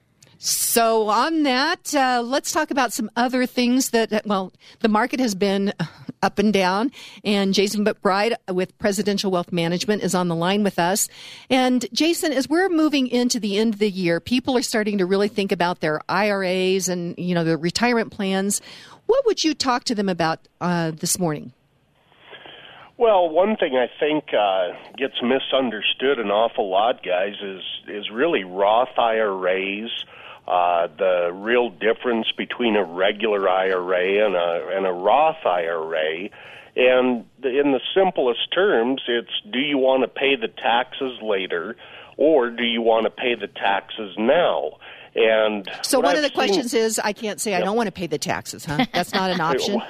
[SPEAKER 3] So on that, uh, let's talk about some other things that, well, the market has been up and down. And Jason McBride with Presidential Wealth Management is on the line with us. And Jason, as we're moving into the end of the year, people are starting to really think about their I R As and, you know, their retirement plans. What would you talk to them about uh, this morning?
[SPEAKER 9] Well, one thing I think uh, gets misunderstood an awful lot, guys, is is really Roth I R As. Uh, the real difference between a regular I R A and a, and a Roth I R A. And in the simplest terms, it's do you want to pay the taxes later or do you want to pay the taxes now? And
[SPEAKER 3] so one
[SPEAKER 9] I've
[SPEAKER 3] of the
[SPEAKER 9] seen,
[SPEAKER 3] questions is, I can't say yep. I don't want to pay the taxes, huh? That's not an option.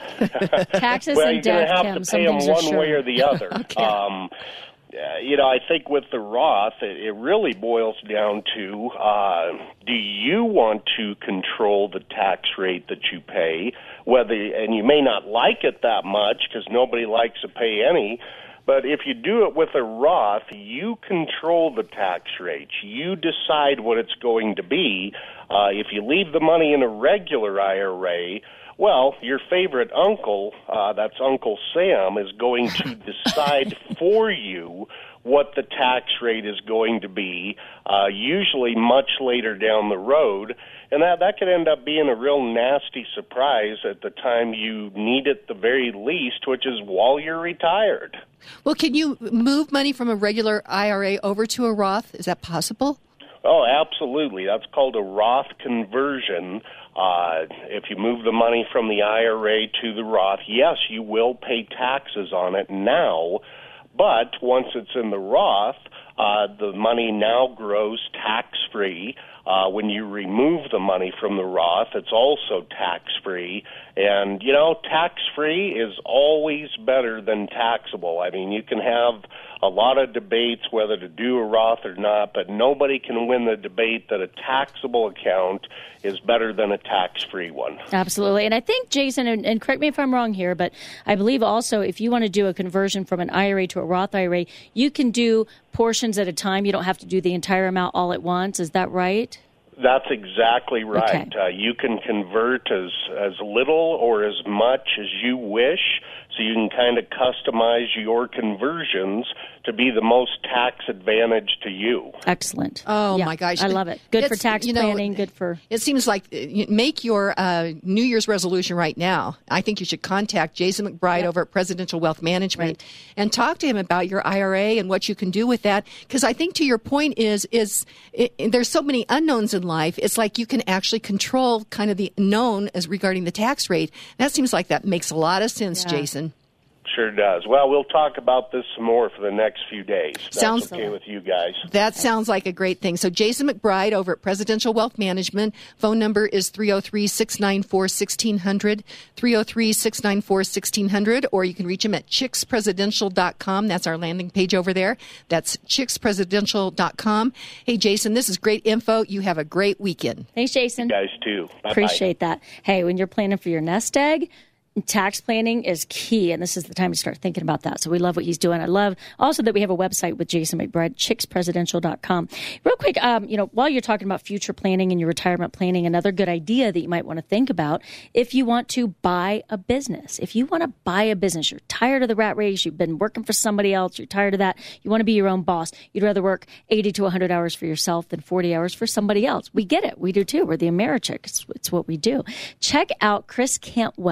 [SPEAKER 2] Taxes
[SPEAKER 9] well,
[SPEAKER 2] and death,
[SPEAKER 9] Well,
[SPEAKER 2] Kim,
[SPEAKER 9] you're going to have to
[SPEAKER 2] some
[SPEAKER 9] pay them
[SPEAKER 2] things are
[SPEAKER 9] one
[SPEAKER 2] sure.
[SPEAKER 9] way or the other.
[SPEAKER 3] Okay.
[SPEAKER 9] Um, Uh, you know, I think with the Roth, it, it really boils down to, uh, do you want to control the tax rate that you pay? Whether, and you may not like it that much because nobody likes to pay any, but if you do it with a Roth, you control the tax rates. You decide what it's going to be. Uh, if you leave the money in a regular I R A, well, your favorite uncle, uh, that's Uncle Sam, is going to decide for you what the tax rate is going to be, uh, usually much later down the road. And that, that could end up being a real nasty surprise at the time you need it the very least, which is while you're retired.
[SPEAKER 3] Well, can you move money from a regular I R A over to a Roth? Is that possible?
[SPEAKER 9] Oh, absolutely. That's called a Roth conversion. Uh, if you move the money from the I R A to the Roth, yes, you will pay taxes on it now, but once it's in the Roth, uh, the money now grows tax-free. Uh, when you remove the money from the Roth, it's also tax-free. And, you know, tax-free is always better than taxable. I mean, you can have a lot of debates whether to do a Roth or not, but nobody can win the debate that a taxable account is better than a tax-free one.
[SPEAKER 2] Absolutely. And I think, Jason, and, and correct me if I'm wrong here, but I believe also if you want to do a conversion from an I R A to a Roth I R A, you can do portions at a time. You don't have to do the entire amount all at once. Is that right?
[SPEAKER 9] That's exactly right.
[SPEAKER 2] Okay.
[SPEAKER 9] Uh, you can convert as, as little or as much as you wish, so you can kind of customize your conversions to be the most tax advantage to you.
[SPEAKER 2] Excellent.
[SPEAKER 3] Oh,
[SPEAKER 2] Yeah,
[SPEAKER 3] my gosh.
[SPEAKER 2] I love it. Good for
[SPEAKER 3] It's,
[SPEAKER 2] tax
[SPEAKER 3] you know,
[SPEAKER 2] planning, good for...
[SPEAKER 3] It seems like uh, you make your uh, New Year's resolution right now. I think you should contact Jason McBride
[SPEAKER 2] Yep.
[SPEAKER 3] over at Presidential Wealth Management
[SPEAKER 2] Right.
[SPEAKER 3] and talk to him about your I R A and what you can do with that. Because I think to your point is, is it, there's so many unknowns in life. It's like you can actually control kind of the known as regarding the tax rate. That seems like that makes a lot of sense,
[SPEAKER 2] Yeah.
[SPEAKER 3] Jason.
[SPEAKER 9] Sure does. Well, we'll talk about this some more for the next few days. That's
[SPEAKER 3] Sounds-
[SPEAKER 9] okay with you guys.
[SPEAKER 3] That sounds like a great thing. So Jason McBride over at Presidential Wealth Management. Phone number is three oh three, six nine four, one six zero zero, three oh three, six nine four, one six zero zero, or you can reach him at chicks presidential dot com. That's our landing page over there. That's chicks presidential dot com. Hey, Jason, this is great info. You have a great weekend.
[SPEAKER 2] Thanks, Jason.
[SPEAKER 9] You guys, too. Bye-bye.
[SPEAKER 2] Appreciate that. Hey, when you're planning for your nest egg, tax planning is key, and this is the time to start thinking about that. So we love what he's doing. I love also that we have a website with Jason McBride, chicks presidential dot com. Real quick, um, you know, while you're talking about future planning and your retirement planning, another good idea that you might want to think about if you want to buy a business. If you want to buy a business, you're tired of the rat race, you've been working for somebody else, you're tired of that, you want to be your own boss, you'd rather work eighty to one hundred hours for yourself than forty hours for somebody else. We get it. We do too. We're the Americhicks. It's, it's what we do. Check out Chris Cantwell.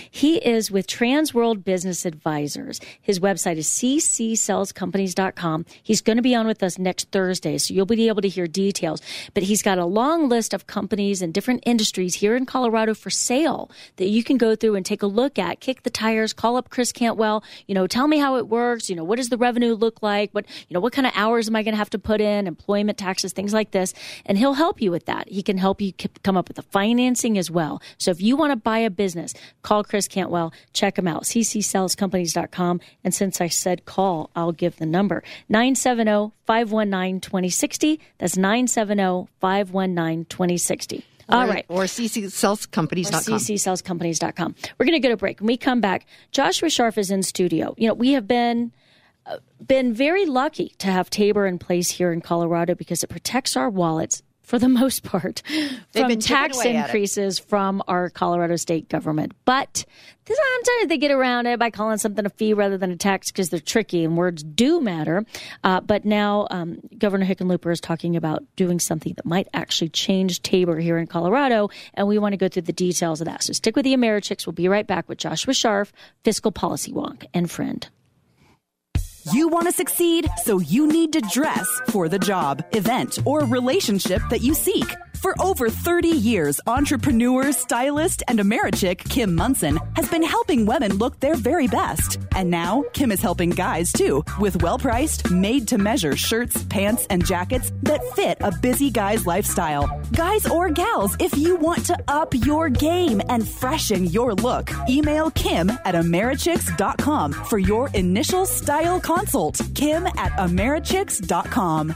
[SPEAKER 2] He is with Transworld Business Advisors. His website is c c sales companies dot com. He's going to be on with us next Thursday, so you'll be able to hear details. But he's got a long list of companies and different industries here in Colorado for sale that you can go through and take a look at, kick the tires, call up Chris Cantwell, you know, tell me how it works, you know, what does the revenue look like, what, you know, what kind of hours am I going to have to put in, employment taxes, things like this, and he'll help you with that. He can help you come up with the financing as well. So if you want to buy a business, call Chris Cantwell, check him out, c c sales companies dot com, and since I said call, I'll give the number, nine seven zero, five one nine, two zero six zero. That's nine seven zero, five one nine, two zero six zero. All
[SPEAKER 3] or,
[SPEAKER 2] right.
[SPEAKER 3] Or c c sales companies dot com.
[SPEAKER 2] c c sales companies dot com. We're going to go to a break. When we come back, Joshua Sharf is in studio. You know, we have been uh, been very lucky to have Tabor in place here in Colorado because it protects our wallets for the most part from
[SPEAKER 3] been
[SPEAKER 2] tax
[SPEAKER 3] chipping away at it.
[SPEAKER 2] increases from our Colorado state government. But sometimes they get around it by calling something a fee rather than a tax because they're tricky and words do matter. Uh, but now um, Governor Hickenlooper is talking about doing something that might actually change Tabor here in Colorado, and we want to go through the details of that. So stick with the Americhicks. We'll be right back with Joshua Sharf, fiscal policy wonk and friend.
[SPEAKER 10] You want to succeed, so you need to dress for the job, event, or relationship that you seek. For over thirty years, entrepreneur, stylist, and Americhick Kim Munson has been helping women look their very best. And now, Kim is helping guys, too, with well-priced, made-to-measure shirts, pants, and jackets that fit a busy guy's lifestyle. Guys or gals, if you want to up your game and freshen your look, email Kim at Americhicks dot com for your initial style consult. Kim at Americhicks dot com.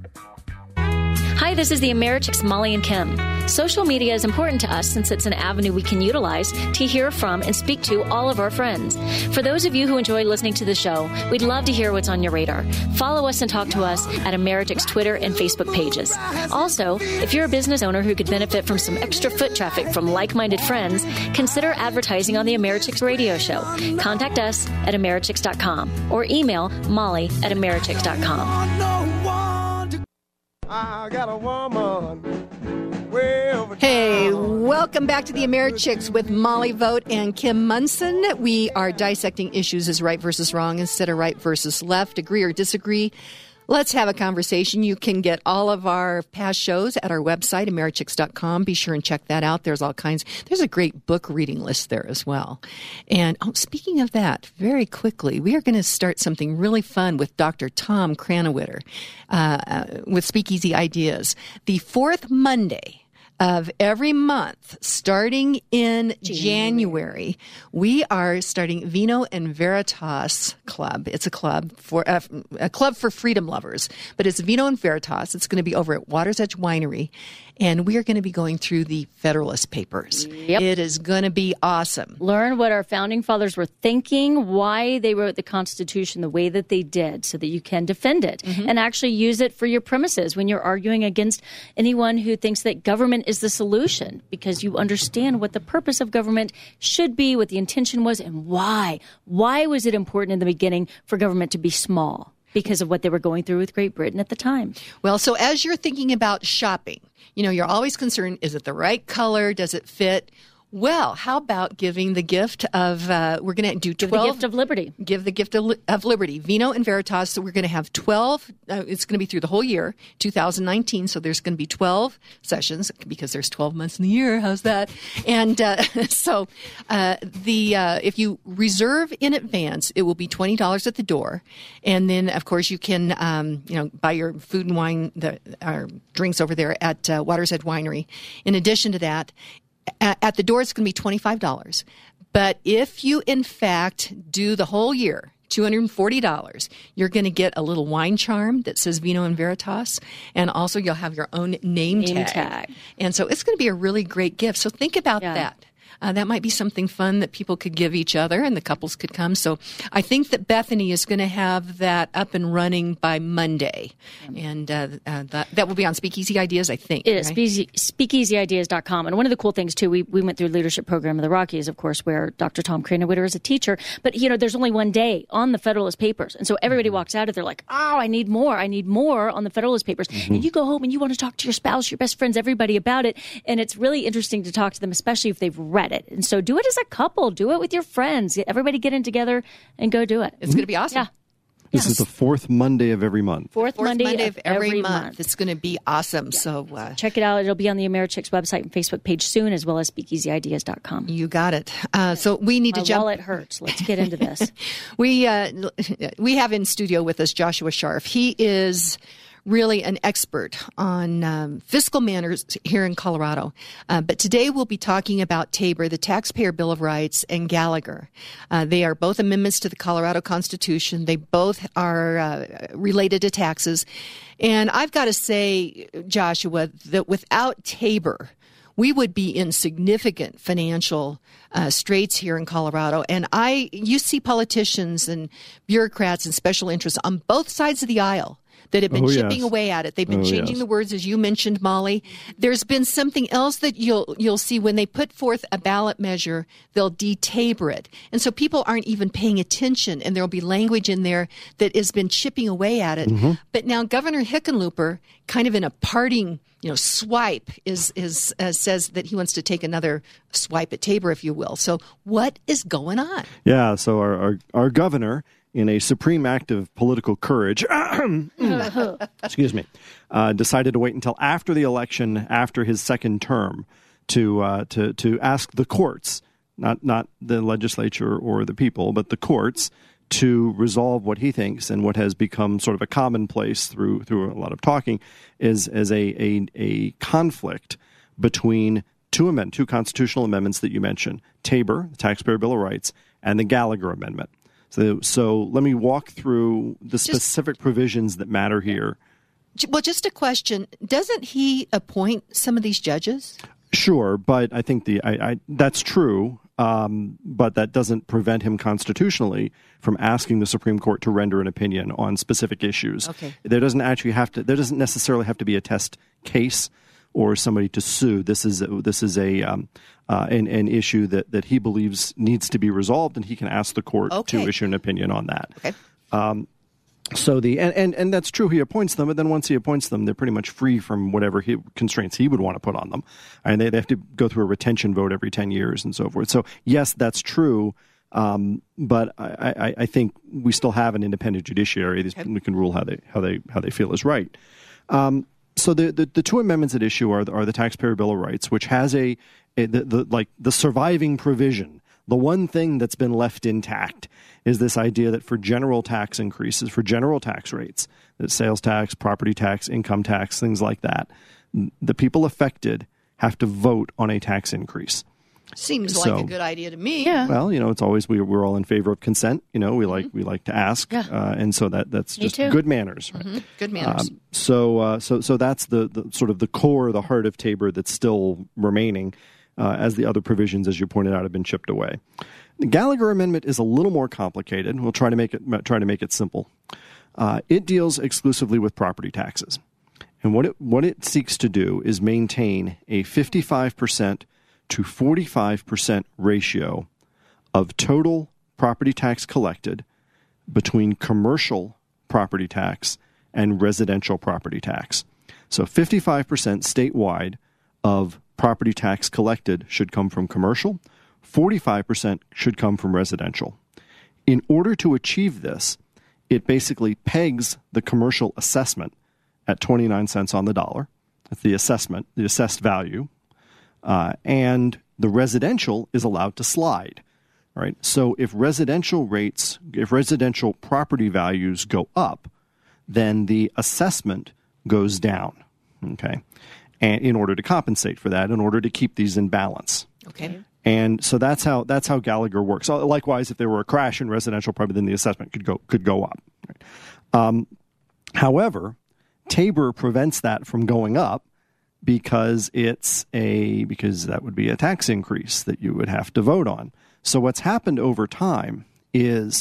[SPEAKER 2] Hi, this is the Americhicks, Molly and Kim. Social media is important to us since it's an avenue we can utilize to hear from and speak to all of our friends. For those of you who enjoy listening to the show, we'd love to hear what's on your radar. Follow us and talk to us at Americhicks Twitter and Facebook pages. Also, if you're a business owner who could benefit from some extra foot traffic from like-minded friends, consider advertising on the Americhicks radio show. Contact us at Americhicks dot com or email Molly at Americhicks dot com.
[SPEAKER 11] I got a woman way over
[SPEAKER 3] Hey,
[SPEAKER 11] town.
[SPEAKER 3] welcome back to the Americhicks with Molly Vogt and Kim Munson. We are dissecting issues as right versus wrong instead of right versus left, agree or disagree. Let's have a conversation. You can get all of our past shows at our website, Americhicks dot com. Be sure and check that out. There's all kinds. There's a great book reading list there as well. And oh, speaking of that, very quickly, we are going to start something really fun with Doctor Tom Krannawitter uh, uh, with Speakeasy Ideas. The fourth Monday of every month, starting in January, we are starting Vino and Veritas Club. It's a club for uh, a club for freedom lovers, but it's Vino and Veritas. It's going to be over at Water's Edge Winery, and we are going to be going through the Federalist Papers.
[SPEAKER 2] Yep.
[SPEAKER 3] It is going to be awesome.
[SPEAKER 2] Learn what our founding fathers were thinking, why they wrote the Constitution the way that they did, so that you can defend it mm-hmm. and actually use it for your premises when you're arguing against anyone who thinks that government is the solution, because you understand what the purpose of government should be, what the intention was, and why. Why was it important in the beginning for government to be small? Because of what they were going through with Great Britain at the time.
[SPEAKER 3] Well, so as you're thinking about shopping, you know, you're always concerned, is it the right color? Does it fit? Well, how about giving the gift of, uh, we're going to do twelve.
[SPEAKER 2] Give the gift of liberty.
[SPEAKER 3] Give the gift of, li- of liberty. Vino and Veritas. So we're going to have twelve. Uh, it's going to be through the whole year, two thousand nineteen. So there's going to be twelve sessions because there's twelve months in the year. How's that? And uh, so uh, the uh, if you reserve in advance, it will be twenty dollars at the door. And then, of course, you can um, you know buy your food and wine, the, our drinks over there at uh, Water's Edge Winery. In addition to that, at the door, it's going to be twenty-five dollars. But if you, in fact, do the whole year, two hundred forty dollars, you're going to get a little wine charm that says Vino and Veritas. And also you'll have your own name,
[SPEAKER 2] name
[SPEAKER 3] tag.
[SPEAKER 2] tag.
[SPEAKER 3] And so it's going to be a really great gift. So think about
[SPEAKER 2] yeah.
[SPEAKER 3] that. Uh, that might be something fun that people could give each other and the couples could come. So I think that Bethany is going to have that up and running by Monday. And uh, uh, that, that will be on Speakeasy Ideas, I think.
[SPEAKER 2] It is,
[SPEAKER 3] right?
[SPEAKER 2] speakeasy, speakeasy ideas dot com. And one of the cool things, too, we, we went through leadership program of the Rockies, of course, where Doctor Tom Krannawitter is a teacher. But, you know, there's only one day on the Federalist Papers. And so everybody walks out of there like, oh, I need more. I need more on the Federalist Papers. Mm-hmm. And you go home and you want to talk to your spouse, your best friends, everybody about it. And it's really interesting to talk to them, especially if they've read at it. And so do it as a couple. Do it with your friends. Everybody get in together and go do it.
[SPEAKER 3] It's going to be awesome.
[SPEAKER 2] Yeah.
[SPEAKER 4] This
[SPEAKER 2] Yes.
[SPEAKER 4] is the fourth Monday of every month.
[SPEAKER 2] Fourth,
[SPEAKER 3] Fourth
[SPEAKER 2] Monday,
[SPEAKER 3] Monday
[SPEAKER 2] of
[SPEAKER 3] of every,
[SPEAKER 2] every
[SPEAKER 3] month.
[SPEAKER 2] month.
[SPEAKER 3] It's going to be awesome. So uh,
[SPEAKER 2] Check it out. It'll be on the AmeriChicks website and Facebook page soon, as well as speakeasy ideas dot com.
[SPEAKER 3] you got it. Uh, so we need
[SPEAKER 2] My
[SPEAKER 3] to jump.
[SPEAKER 2] wallet hurts. Let's get into this.
[SPEAKER 3] We uh, we have in studio with us Joshua Scharf. He is really an expert on um, fiscal matters here in Colorado. Uh, but today we'll be talking about Tabor, the Taxpayer Bill of Rights, and Gallagher. Uh, they are both amendments to the Colorado Constitution. They both are uh, related to taxes. And I've got to say, Joshua, that without Tabor, we would be in significant financial uh, straits here in Colorado. And I, you see politicians and bureaucrats and special interests on both sides of the aisle that have been
[SPEAKER 4] Oh,
[SPEAKER 3] chipping
[SPEAKER 4] yes.
[SPEAKER 3] away at it. They've been
[SPEAKER 4] Oh,
[SPEAKER 3] changing
[SPEAKER 4] yes.
[SPEAKER 3] the words, as you mentioned, Molly. There's been something else that you'll you'll see when they put forth a ballot measure, they'll de-tabor it. And so people aren't even paying attention, and there'll be language in there that has been chipping away at it.
[SPEAKER 4] Mm-hmm.
[SPEAKER 3] But now Governor Hickenlooper, kind of in a parting, you know, swipe, is is uh, says that he wants to take another swipe at Tabor, if you will. So what is going on?
[SPEAKER 4] Yeah, so our, our, our governor, in a supreme act of political courage, excuse me, uh, decided to wait until after the election, after his second term, to uh, to to ask the courts, not not the legislature or the people, but the courts, to resolve what he thinks and what has become sort of a commonplace through through a lot of talking is as a a, a conflict between two amend two constitutional amendments that you mentioned, Tabor, the Taxpayer Bill of Rights, and the Gallagher Amendment. So, so let me walk through the specific just, provisions that matter here.
[SPEAKER 3] Well, just a question. Doesn't he appoint some of these judges?
[SPEAKER 4] Sure, but I think the I, I, that's true, um, but that doesn't prevent him constitutionally from asking the Supreme Court to render an opinion on specific issues.
[SPEAKER 3] Okay.
[SPEAKER 4] There doesn't actually have to. There doesn't necessarily have to be a test case or somebody to sue. This is this is a um, uh, an, an issue that, that he believes needs to be resolved, and he can ask the court
[SPEAKER 3] okay.
[SPEAKER 4] to issue an opinion on that.
[SPEAKER 3] Okay.
[SPEAKER 4] Um, so the and, and, and that's true. He appoints them, but then once he appoints them, they're pretty much free from whatever he, constraints he would want to put on them, and they, they have to go through a retention vote every ten years and so forth. So yes, that's true. Um, but I, I, I think we still have an independent judiciary. These okay. can rule how they how they how they feel is right. Um, So the, the, the two amendments at issue are the, are the Taxpayer Bill of Rights, which has a, a the, the like the surviving provision. The one thing that's been left intact is this idea that for general tax increases, for general tax rates, that sales tax, property tax, income tax, things like that, the people affected have to vote on a tax increase.
[SPEAKER 3] Seems
[SPEAKER 4] so,
[SPEAKER 3] like a good idea to me.
[SPEAKER 2] Yeah.
[SPEAKER 4] Well, you know, it's always we we're all in favor of consent. You know, we like mm-hmm. we like to ask,
[SPEAKER 2] yeah.
[SPEAKER 4] uh, and so that that's
[SPEAKER 2] me
[SPEAKER 4] just
[SPEAKER 2] too.
[SPEAKER 4] good manners. Right?
[SPEAKER 3] Mm-hmm. Good manners.
[SPEAKER 4] Um, so uh, so so that's the, the sort of the core, the heart of Tabor that's still remaining, uh, as the other provisions, as you pointed out, have been chipped away. The Gallagher Amendment is a little more complicated. We'll try to make it try to make it simple. Uh, it deals exclusively with property taxes, and what it what it seeks to do is maintain a fifty-five percent to forty-five percent ratio of total property tax collected between commercial property tax and residential property tax. So fifty-five percent statewide of property tax collected should come from commercial, forty-five percent should come from residential. In order to achieve this, it basically pegs the commercial assessment at twenty-nine cents on the dollar. That's the assessment, the assessed value. Uh, and the residential is allowed to slide, right? So if residential rates, if residential property values go up, then the assessment goes down, okay? And in order to compensate for that, in order to keep these in balance.
[SPEAKER 3] Okay.
[SPEAKER 4] And so that's how that's how Gallagher works. So likewise, if there were a crash in residential property, then the assessment could go could go up. Right? Um, however, Tabor prevents that from going up, because it's a because that would be a tax increase that you would have to vote on. So what's happened over time is,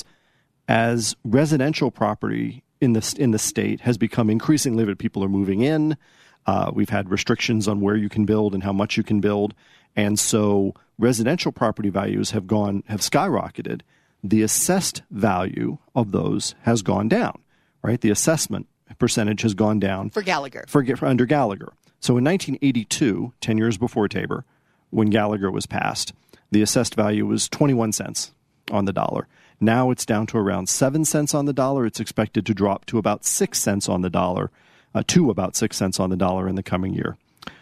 [SPEAKER 4] as residential property in the in the state has become increasingly that people are moving in, uh, we've had restrictions on where you can build and how much you can build, and so residential property values have gone have skyrocketed. The assessed value of those has gone down. Right, the assessment percentage has gone down
[SPEAKER 3] for Gallagher
[SPEAKER 4] for, for under Gallagher. So in nineteen eighty-two, ten years before Tabor, when Gallagher was passed, the assessed value was twenty-one cents on the dollar. Now it's down to around seven cents on the dollar. It's expected to drop to about six cents on the dollar, uh, to about six cents on the dollar in the coming year.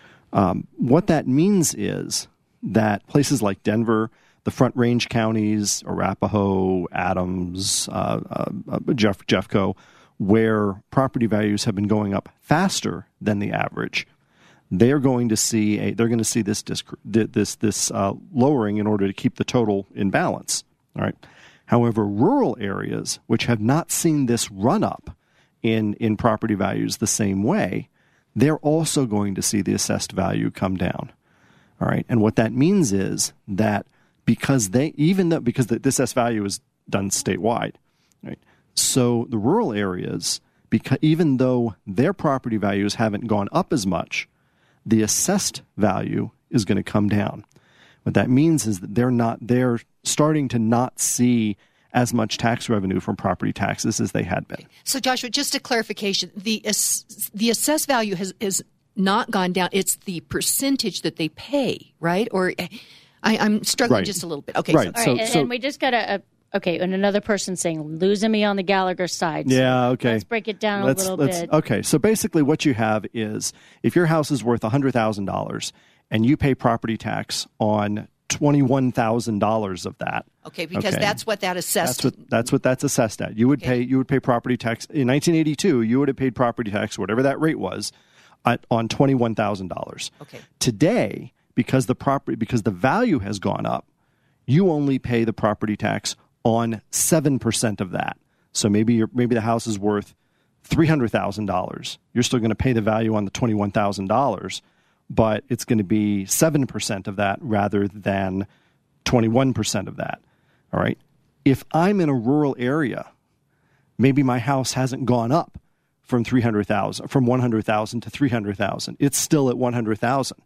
[SPEAKER 4] Um, what that means is that places like Denver, the Front Range counties, Arapahoe, Adams, uh, uh, Jeff, Jeffco, where property values have been going up faster than the average, they're going to see a, they're going to see this disc, this this uh, lowering in order to keep the total in balance. All right. However, rural areas which have not seen this run up in in property values the same way, they're also going to see the assessed value come down. All right. And what that means is that because they even though because the, this assessed value is done statewide, right? So the rural areas, because even though their property values haven't gone up as much, the assessed value is going to come down. What that means is that they're not they're starting to not see as much tax revenue from property taxes as they had been.
[SPEAKER 3] So, Joshua, just a clarification: the the assessed value has has not gone down. It's the percentage that they pay, right? Or I, I'm struggling
[SPEAKER 4] right.
[SPEAKER 3] just a little bit. Okay,
[SPEAKER 4] right.
[SPEAKER 3] so,
[SPEAKER 2] All right,
[SPEAKER 4] so,
[SPEAKER 2] and,
[SPEAKER 4] so,
[SPEAKER 2] and we just got a, a okay, and another person saying losing me on the Gallagher side. So
[SPEAKER 4] yeah, okay.
[SPEAKER 2] Let's break it down
[SPEAKER 4] let's,
[SPEAKER 2] a little
[SPEAKER 4] let's,
[SPEAKER 2] bit.
[SPEAKER 4] Okay, so basically what you have is if your house is worth one hundred thousand dollars and you pay property tax on twenty-one thousand dollars of that.
[SPEAKER 3] Okay, because
[SPEAKER 4] okay,
[SPEAKER 3] that's what that assessed.
[SPEAKER 4] That's what that's what that's assessed at. You would
[SPEAKER 3] okay.
[SPEAKER 4] pay you would pay property tax in nineteen eighty-two. You would have paid property tax, whatever that rate was, at, on twenty-one thousand dollars.
[SPEAKER 3] Okay.
[SPEAKER 4] Today, because the property because the value has gone up, you only pay the property tax on seven percent of that. So maybe you're, maybe the house is worth three hundred thousand dollars. You're still going to pay the value on the twenty-one thousand dollars, but it's going to be seven percent of that rather than twenty-one percent of that. All right. If I'm in a rural area, maybe my house hasn't gone up from three hundred thousand, from one hundred thousand to three hundred thousand. It's still at one hundred thousand.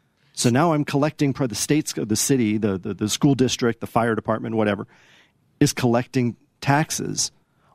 [SPEAKER 4] So now I'm collecting for the states, the city, the, the, the school district, the fire department, whatever, is collecting taxes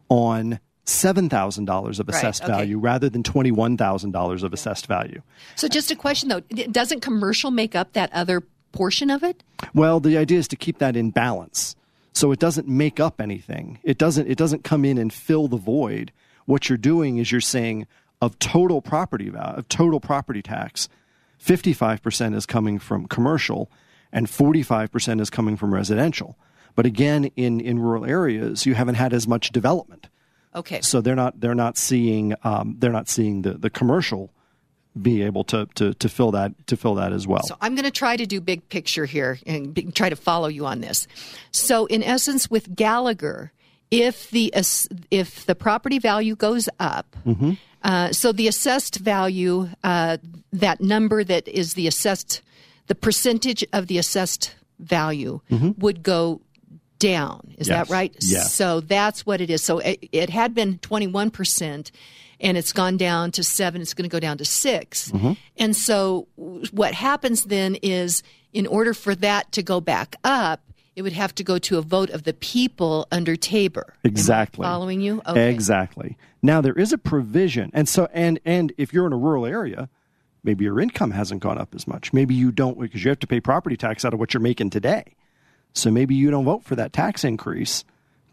[SPEAKER 4] on seven thousand dollars of assessed
[SPEAKER 3] right, okay.
[SPEAKER 4] value rather than twenty-one thousand dollars of assessed value.
[SPEAKER 3] So just a question, though. Doesn't commercial make up that other portion of it?
[SPEAKER 4] Well, the idea is to keep that in balance. So it doesn't make up anything. It doesn't, it doesn't come in and fill the void. What you're doing is you're saying of total property value, of total property tax, fifty-five percent is coming from commercial and forty-five percent is coming from residential. But again, in, in rural areas, you haven't had as much development.
[SPEAKER 3] Okay.
[SPEAKER 4] So they're not they're not seeing um, they're not seeing the, the commercial be able to, to to fill that to fill that as well.
[SPEAKER 3] So I'm going to try to do big picture here and be, try to follow you on this. So in essence, with Gallagher, if the if the property value goes up,
[SPEAKER 4] mm-hmm.
[SPEAKER 3] uh, so the assessed value, uh, that number that is the assessed, the percentage of the assessed value
[SPEAKER 4] mm-hmm.
[SPEAKER 3] would go down. Is
[SPEAKER 4] yes.
[SPEAKER 3] that right?
[SPEAKER 4] Yes.
[SPEAKER 3] So that's what it is. So it, it had been twenty-one percent and it's gone down to seven. It's going to go down to six.
[SPEAKER 4] Mm-hmm.
[SPEAKER 3] And so what happens then is in order for that to go back up, it would have to go to a vote of the people under Tabor.
[SPEAKER 4] Exactly.
[SPEAKER 3] Am I following you? Okay.
[SPEAKER 4] Exactly. Now there is a provision. And so and and if you're in a rural area, maybe your income hasn't gone up as much. Maybe you don't because you have to pay property tax out of what you're making today. So maybe you don't vote for that tax increase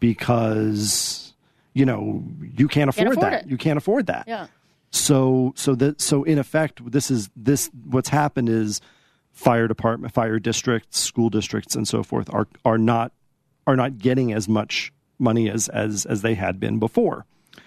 [SPEAKER 4] because, you know, you can't afford,
[SPEAKER 2] can't afford
[SPEAKER 4] that.
[SPEAKER 2] It.
[SPEAKER 4] You can't afford that.
[SPEAKER 2] Yeah.
[SPEAKER 4] So so that so in effect, this is this what's happened is fire department, fire districts, school districts, and so forth are are not are not getting as much money as as as they had been before.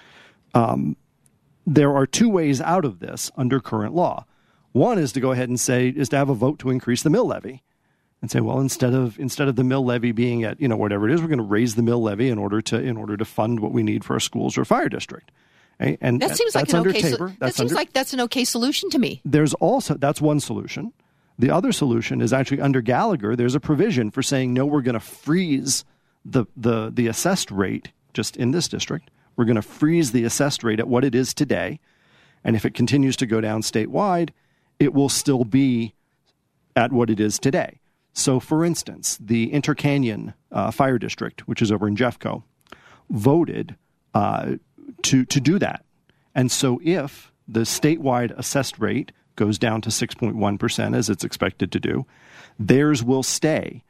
[SPEAKER 4] Um, there are two ways out of this under current law. One is to go ahead and say is to have a vote to increase the mill levy. And say, well, instead of instead of the mill levy being at, you know, whatever it is, we're going to raise the mill levy in order to in order to fund what we need for our schools or fire district. Okay? And
[SPEAKER 3] that seems
[SPEAKER 4] that's
[SPEAKER 3] like an
[SPEAKER 4] under
[SPEAKER 3] okay.
[SPEAKER 4] Tabor.
[SPEAKER 3] So, that
[SPEAKER 4] that's
[SPEAKER 3] seems
[SPEAKER 4] under,
[SPEAKER 3] like that's an okay solution to me.
[SPEAKER 4] There's also that's one solution. The other solution is actually under Gallagher. There's a provision for saying no, we're going to freeze the the the assessed rate just in this district. We're going to freeze the assessed rate at what it is today, and if it continues to go down statewide, it will still be at what it is today. So, for instance, the Intercanyon uh, Fire District, which is over in Jeffco, voted uh, to to do that. And so if the statewide assessed rate goes down to six point one percent, as it's expected to do, theirs will stay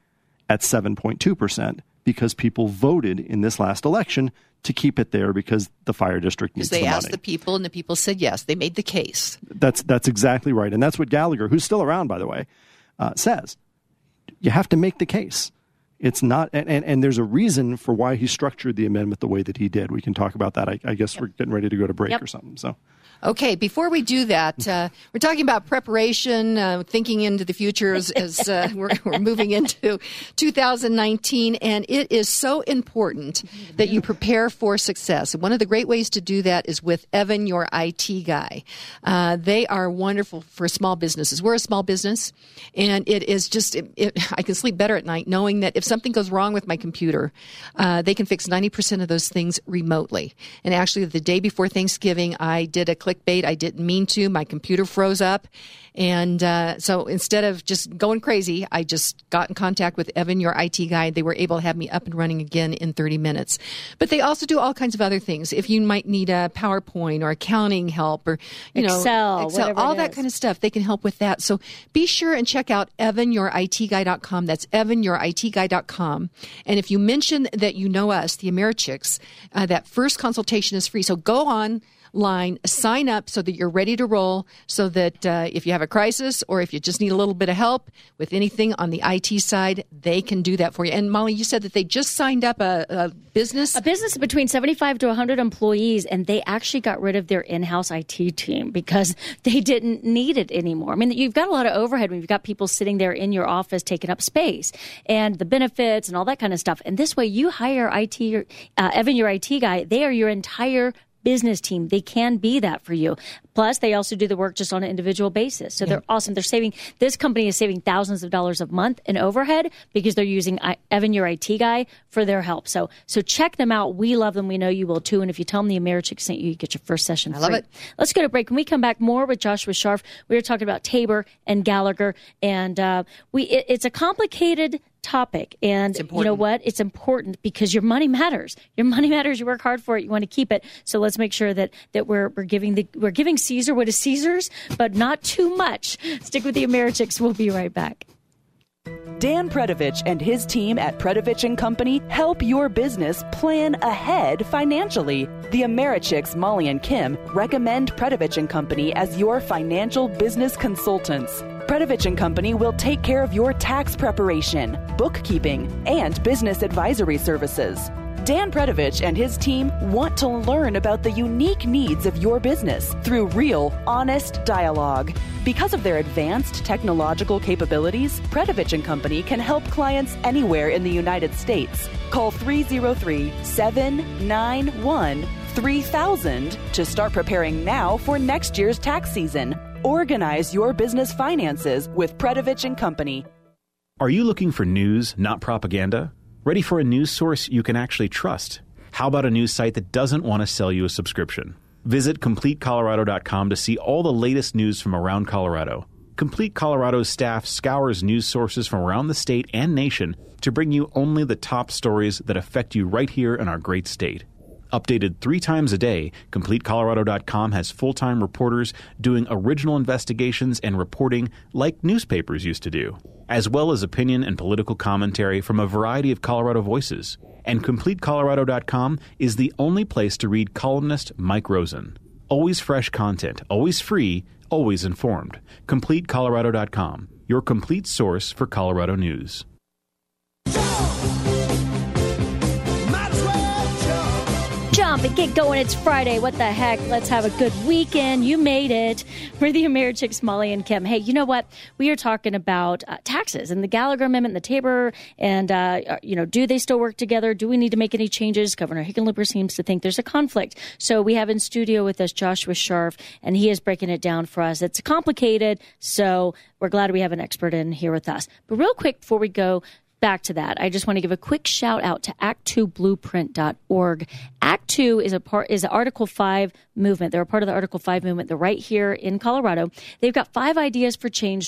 [SPEAKER 4] at seven point two percent because people voted in this last election to keep it there because the fire district needs the money.
[SPEAKER 3] Because they asked the people, and the people said yes. They made the case.
[SPEAKER 4] That's that's exactly right. And that's what Gallagher, who's still around, by the way, uh, says. You have to make the case. It's not, and, and, and there's a reason for why he structured the amendment the way that he did. We can talk about that. I, I guess yep. we're getting ready to go to break yep. or something. So.
[SPEAKER 3] Okay, before we do that, uh, we're talking about preparation, uh, thinking into the future as, as uh, we're, we're moving into two thousand nineteen, and it is so important that you prepare for success. And one of the great ways to do that is with Evan, your I T guy. Uh, they are wonderful for small businesses. We're a small business, and it is just, it, it, I can sleep better at night knowing that if something goes wrong with my computer, uh, they can fix ninety percent of those things remotely. And actually, the day before Thanksgiving, I did a clickbait. I didn't mean to. My computer froze up. And uh, so instead of just going crazy, I just got in contact with Evan, your I T guy. They were able to have me up and running again in thirty minutes. But they also do all kinds of other things. If you might need a PowerPoint or accounting help or, you know,
[SPEAKER 2] Excel,
[SPEAKER 3] Excel all that kind of stuff, they can help with that. So be sure and check out evan your I T guy dot com. That's evan your I T guy dot com. And if you mention that you know us, the AmeriChicks, uh, that first consultation is free. So go on. Line, sign up so that you're ready to roll, so that uh, if you have a crisis or if you just need a little bit of help with anything on the I T side, they can do that for you. And Molly, you said that they just signed up a, a business?
[SPEAKER 2] A business between seventy-five to one hundred employees, and they actually got rid of their in-house I T team because they didn't need it anymore. I mean, you've got a lot of overhead when you've got people sitting there in your office taking up space and the benefits and all that kind of stuff. And this way you hire I T, uh, Evan, your I T guy, they are your entire business team. They can be that for you. Plus, they also do the work just on an individual basis. So yeah. they're awesome. They're saving, this company is saving thousands of dollars a month in overhead because they're using I, Evan, your I T guy, for their help. So so check them out. We love them. We know you will too. And if you tell them the AmeriChicks sent you, you get your first session free.
[SPEAKER 3] I love it.
[SPEAKER 2] Let's go to break. When we come back, more with Joshua Sharf. We were talking about Tabor and Gallagher. And uh, we it, it's a complicated topic. And you know what? It's important because your money matters. Your money matters. You work hard for it. You want to keep it. So let's make sure that that we're we're giving the we're giving Caesar what is Caesar's, but not too much. Stick with the AmeriChicks. We'll be right back.
[SPEAKER 10] Dan Predovich and his team at Predovich and Company help your business plan ahead financially. The AmeriChicks, Molly and Kim, recommend Predovich and Company as your financial business consultants. Predovich and Company will take care of your tax preparation, bookkeeping, and business advisory services. Dan Predovich and his team want to learn about the unique needs of your business through real, honest dialogue. Because of their advanced technological capabilities, Predovich and Company can help clients anywhere in the United States. Call three oh three, seven nine one, three thousand to start preparing now for next year's tax season. Organize your business finances with Predovich and Company.
[SPEAKER 12] Are you looking for news, not propaganda? Ready for a news source you can actually trust? How about a news site that doesn't want to sell you a subscription? Visit complete colorado dot com to see all the latest news from around Colorado. Complete Colorado's staff scours news sources from around the state and nation to bring you only the top stories that affect you right here in our great state. Updated three times a day, complete colorado dot com has full-time reporters doing original investigations and reporting like newspapers used to do, as well as opinion and political commentary from a variety of Colorado voices. And complete colorado dot com is the only place to read columnist Mike Rosen. Always fresh content, always free, always informed. complete colorado dot com, your complete source for Colorado news.
[SPEAKER 2] Jump and get going. It's Friday. What the heck? Let's have a good weekend. You made it. We're the AmeriChicks, Molly and Kim. Hey, you know what? We are talking about uh, taxes and the Gallagher Amendment and the Tabor. And, uh, you know, do they still work together? Do we need to make any changes? Governor Hickenlooper seems to think there's a conflict. So we have in studio with us Joshua Sharf, and he is breaking it down for us. It's complicated, so we're glad we have an expert in here with us. But real quick before we go back to that, I just want to give a quick shout out to act two blueprint dot org. Act two is a part is the Article five movement. They're a part of the Article five movement. They're right here in Colorado. They've got five ideas for change to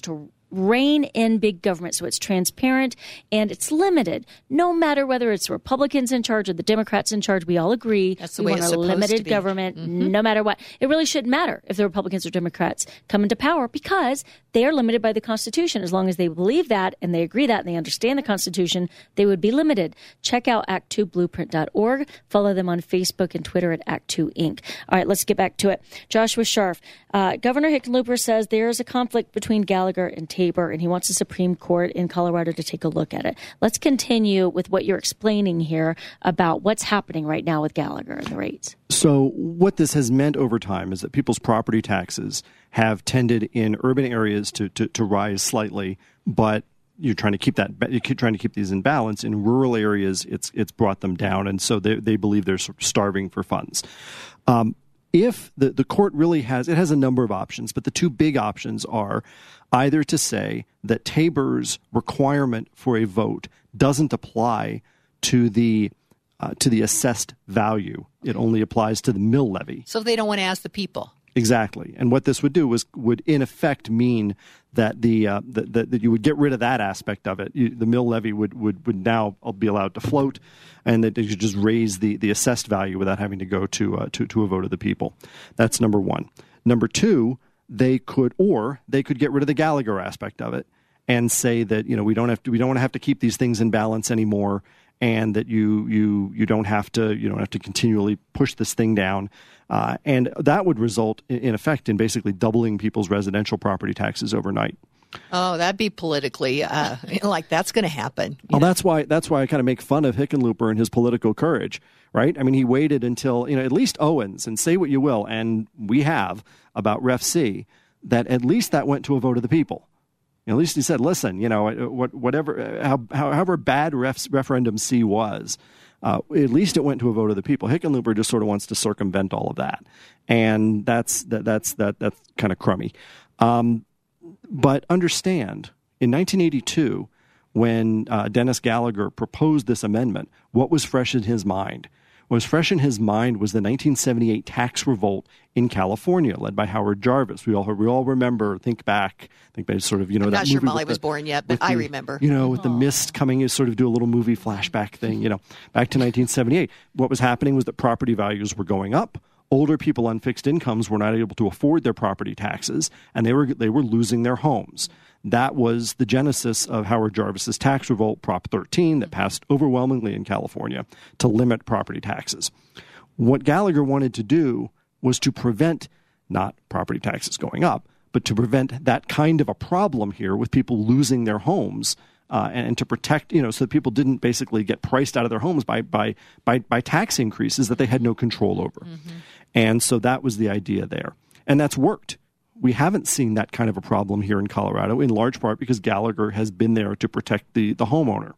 [SPEAKER 2] rein in big government so it's transparent and it's limited. No matter whether it's Republicans in charge or the Democrats in charge, we all agree
[SPEAKER 3] That's the
[SPEAKER 2] we
[SPEAKER 3] way
[SPEAKER 2] want
[SPEAKER 3] it's
[SPEAKER 2] a
[SPEAKER 3] supposed
[SPEAKER 2] limited
[SPEAKER 3] to be.
[SPEAKER 2] government
[SPEAKER 3] Mhm.
[SPEAKER 2] no matter what. It really shouldn't matter if the Republicans or Democrats come into power because they are limited by the Constitution. As long as they believe that and they agree that and they understand the Constitution, they would be limited. Check out act two blueprint dot org. Follow them on Facebook and Twitter at Act two Incorporated. All right, let's get back to it. Joshua Sharf, uh, Governor Hickenlooper says there is a conflict between Gallagher and Tabor, and he wants the Supreme Court in Colorado to take a look at it. Let's continue with what you're explaining here about what's happening right now with Gallagher and the rates.
[SPEAKER 4] So what this has meant over time is that people's property taxes have tended in urban areas to, to, to rise slightly, but you're trying to keep that you're trying to keep these in balance. In rural areas, it's it's brought them down, and so they they believe they're sort of starving for funds. Um, if the, the court really has, it has a number of options, but the two big options are either to say that Tabor's requirement for a vote doesn't apply to the uh, to the assessed value. It only applies to the mill levy.
[SPEAKER 3] So they don't want to ask the people.
[SPEAKER 4] Exactly. And what this would do was would in effect mean that the uh, that, that, that you would get rid of that aspect of it. You, the mill levy would, would, would now be allowed to float, and that you could just raise the, the assessed value without having to go to, uh, to to a vote of the people. That's number one. Number two, they could or they could get rid of the Gallagher aspect of it and say that, you know, we don't have to we don't want to have to keep these things in balance anymore, and that you you you don't have to you don't have to continually push this thing down. Uh, and that would result, in, in effect, in basically doubling people's residential property taxes overnight.
[SPEAKER 3] Oh, that'd be politically uh, like that's going to happen.
[SPEAKER 4] Well, know? that's why that's why I kind of make fun of Hickenlooper and his political courage, right? I mean, he waited until, you know, at least Owens, and say what you will, and we have about Ref C, that at least that went to a vote of the people. You know, at least he said, listen, you know, what, whatever, how, however bad ref, referendum C was, Uh, at least it went to a vote of the people. Hickenlooper just sort of wants to circumvent all of that, and that's that, that's that that's kind of crummy. Um, but understand, in nineteen eighty-two, when uh, Dennis Gallagher proposed this amendment, what was fresh in his mind? What was fresh in his mind was the nineteen seventy-eight tax revolt in California, led by Howard Jarvis. We all we all remember. Think back. Think back. Sort of, you know,
[SPEAKER 3] I'm
[SPEAKER 4] that
[SPEAKER 3] not sure
[SPEAKER 4] movie
[SPEAKER 3] Molly
[SPEAKER 4] with
[SPEAKER 3] was
[SPEAKER 4] the,
[SPEAKER 3] born yet, but
[SPEAKER 4] the,
[SPEAKER 3] I remember.
[SPEAKER 4] You know, with the mist coming, you sort of do a little movie flashback thing. You know, back to nineteen seventy-eight. What was happening was that property values were going up. Older people on fixed incomes were not able to afford their property taxes, and they were they were losing their homes. That was the genesis of Howard Jarvis's tax revolt, Prop thirteen, that passed overwhelmingly in California to limit property taxes. What Gallagher wanted to do was to prevent not property taxes going up, but to prevent that kind of a problem here with people losing their homes, uh, and, and to protect, you know, so that people didn't basically get priced out of their homes by by by, by tax increases that they had no control over. Mm-hmm. And so that was the idea there. And that's worked. We haven't seen that kind of a problem here in Colorado, in large part because Gallagher has been there to protect the, the homeowner.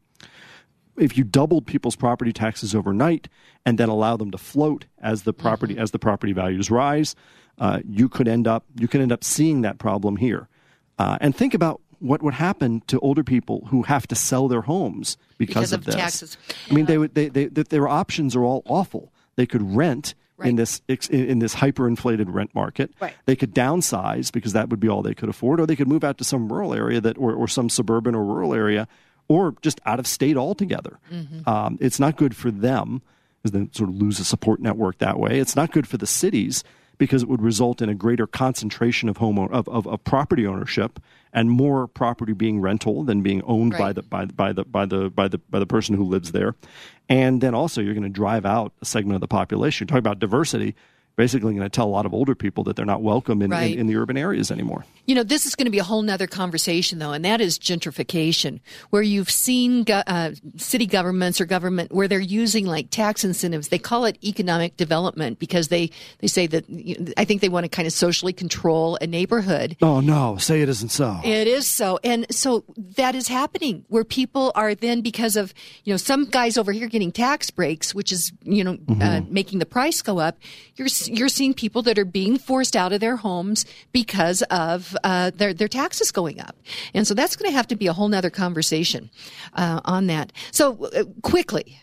[SPEAKER 4] If you doubled people's property taxes overnight and then allow them to float as the property mm-hmm. as the property values rise, uh, you could end up you could end up seeing that problem here. Uh, and think about what would happen to older people who have to sell their homes because,
[SPEAKER 3] because
[SPEAKER 4] of,
[SPEAKER 3] of
[SPEAKER 4] this.
[SPEAKER 3] taxes.
[SPEAKER 4] I mean, they would they, they, they, their options are all awful. They could rent. Right. In this in this hyperinflated rent market,
[SPEAKER 3] right.
[SPEAKER 4] They could downsize because that would be all they could afford, or they could move out to some rural area that, or, or some suburban or rural area, or just out of state altogether. Mm-hmm. Um, it's not good for them because they sort of lose a support network that way. It's not good for the cities because it would result in a greater concentration of home of, of, of property ownership and more property being rental than being owned
[SPEAKER 3] right.
[SPEAKER 4] by the by by the by the by the by the person who lives there. And then also you're going to drive out a segment of the population. You're talking about diversity. Basically going to tell a lot of older people that they're not welcome in,
[SPEAKER 3] right.
[SPEAKER 4] in, in the urban areas anymore.
[SPEAKER 3] You know, this is going to be a whole nother conversation, though, and that is gentrification, where you've seen go- uh, city governments or government where they're using like tax incentives. They call it economic development because they, they say that, you know, I think they want to kind of socially control a neighborhood.
[SPEAKER 4] Oh, no, say it isn't so.
[SPEAKER 3] It is so. And so that is happening where people are then, because of, you know, some guys over here getting tax breaks, which is, you know, mm-hmm. uh, making the price go up. You're You're seeing people that are being forced out of their homes because of uh, their their taxes going up, and so that's going to have to be a whole nother conversation uh, on that. So uh, quickly,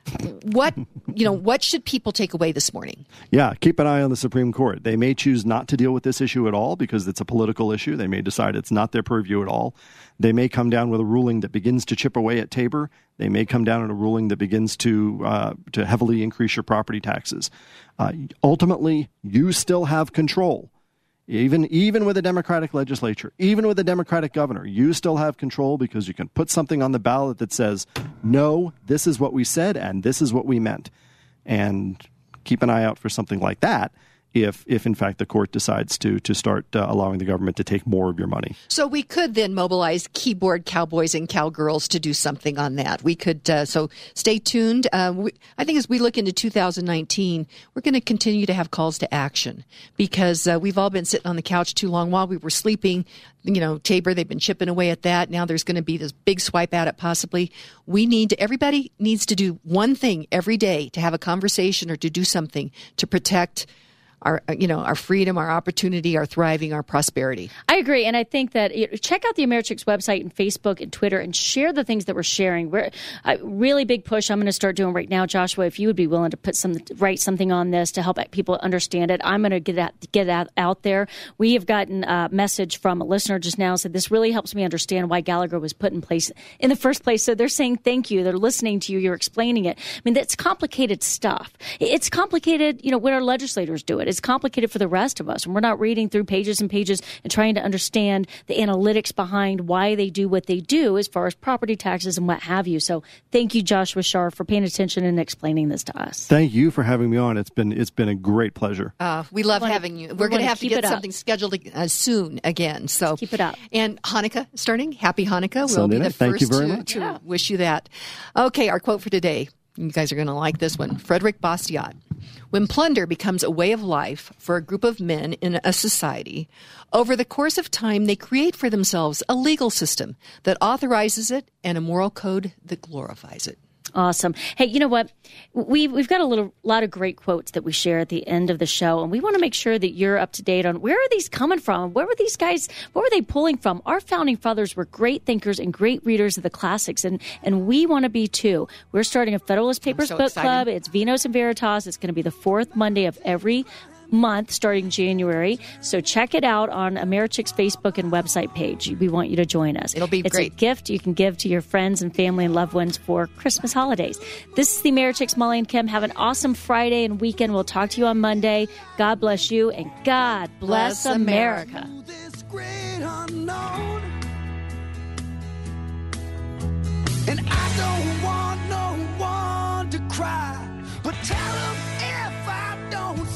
[SPEAKER 3] what you know, what should people take away this morning?
[SPEAKER 4] Yeah, keep an eye on the Supreme Court. They may choose not to deal with this issue at all because it's a political issue. They may decide it's not their purview at all. They may come down with a ruling that begins to chip away at Tabor. They may come down on a ruling that begins to uh, to heavily increase your property taxes. Uh, ultimately, you still have control. Even even with a Democratic legislature, even with a Democratic governor, you still have control because you can put something on the ballot that says, no, this is what we said and this is what we meant. And keep an eye out for something like that if, if in fact, the court decides to to start uh, allowing the government to take more of your money.
[SPEAKER 3] So we could then mobilize keyboard cowboys and cowgirls to do something on that. We could, uh, so stay tuned. Uh, we, I think as we look into two thousand nineteen, we're going to continue to have calls to action because uh, we've all been sitting on the couch too long while we were sleeping. You know, Tabor, they've been chipping away at that. Now there's going to be this big swipe at it possibly. We need to, everybody needs to do one thing every day to have a conversation or to do something to protect our, you know, our freedom, our opportunity, our thriving, our prosperity.
[SPEAKER 2] I agree. And I think that you know, check out the Americhicks website and Facebook and Twitter and share the things that we're sharing. We're a really big push I'm going to start doing right now, Joshua, if you would be willing to put some, write something on this to help people understand it. I'm going to get that, get that out there. We have gotten a message from a listener just now said this really helps me understand why Gallagher was put in place in the first place. So they're saying thank you. They're listening to you. You're explaining it. I mean, that's complicated stuff. It's complicated, you know, when our legislators do it. It's complicated for the rest of us. And we're not reading through pages and pages and trying to understand the analytics behind why they do what they do as far as property taxes and what have you. So thank you, Joshua Shar, for paying attention and explaining this to us.
[SPEAKER 4] Thank you for having me on. It's been it's been a great pleasure.
[SPEAKER 3] Uh, we love
[SPEAKER 2] wanna,
[SPEAKER 3] having you. We're going to have to get something
[SPEAKER 2] up.
[SPEAKER 3] scheduled uh, soon again. So
[SPEAKER 2] keep it up.
[SPEAKER 3] And Hanukkah starting. Happy Hanukkah. We'll
[SPEAKER 4] Sunday
[SPEAKER 3] be the
[SPEAKER 4] night. Thank
[SPEAKER 3] first
[SPEAKER 4] you very
[SPEAKER 3] to,
[SPEAKER 4] much.
[SPEAKER 3] to
[SPEAKER 2] Yeah.
[SPEAKER 3] wish you that. Okay, our quote for today. You guys are going to like this one. Frederick Bastiat. When plunder becomes a way of life for a group of men in a society, over the course of time, they create for themselves a legal system that authorizes it and a moral code that glorifies it.
[SPEAKER 2] Awesome. Hey, you know what? We, we've got a little lot of great quotes that we share at the end of the show, and we want to make sure that you're up to date on where are these coming from? Where were these guys? What were they pulling from? Our founding fathers were great thinkers and great readers of the classics, and, and we want to be too. We're starting a Federalist Papers
[SPEAKER 3] so
[SPEAKER 2] book
[SPEAKER 3] excited.
[SPEAKER 2] club. It's Vinos and Veritas. It's going to be the fourth Monday of every month starting January. So check it out on Americhicks Facebook and website page. We want you to join us.
[SPEAKER 3] It'll be
[SPEAKER 2] it's
[SPEAKER 3] great.
[SPEAKER 2] a gift you can give to your friends and family and loved ones for Christmas holidays. This is the Americhicks, Molly and Kim. Have an awesome Friday and weekend. We'll talk to you on Monday. God bless you and God bless,
[SPEAKER 3] Bless America.
[SPEAKER 2] America.
[SPEAKER 11] This great unknown. And I don't want no one to cry, but tell them if I don't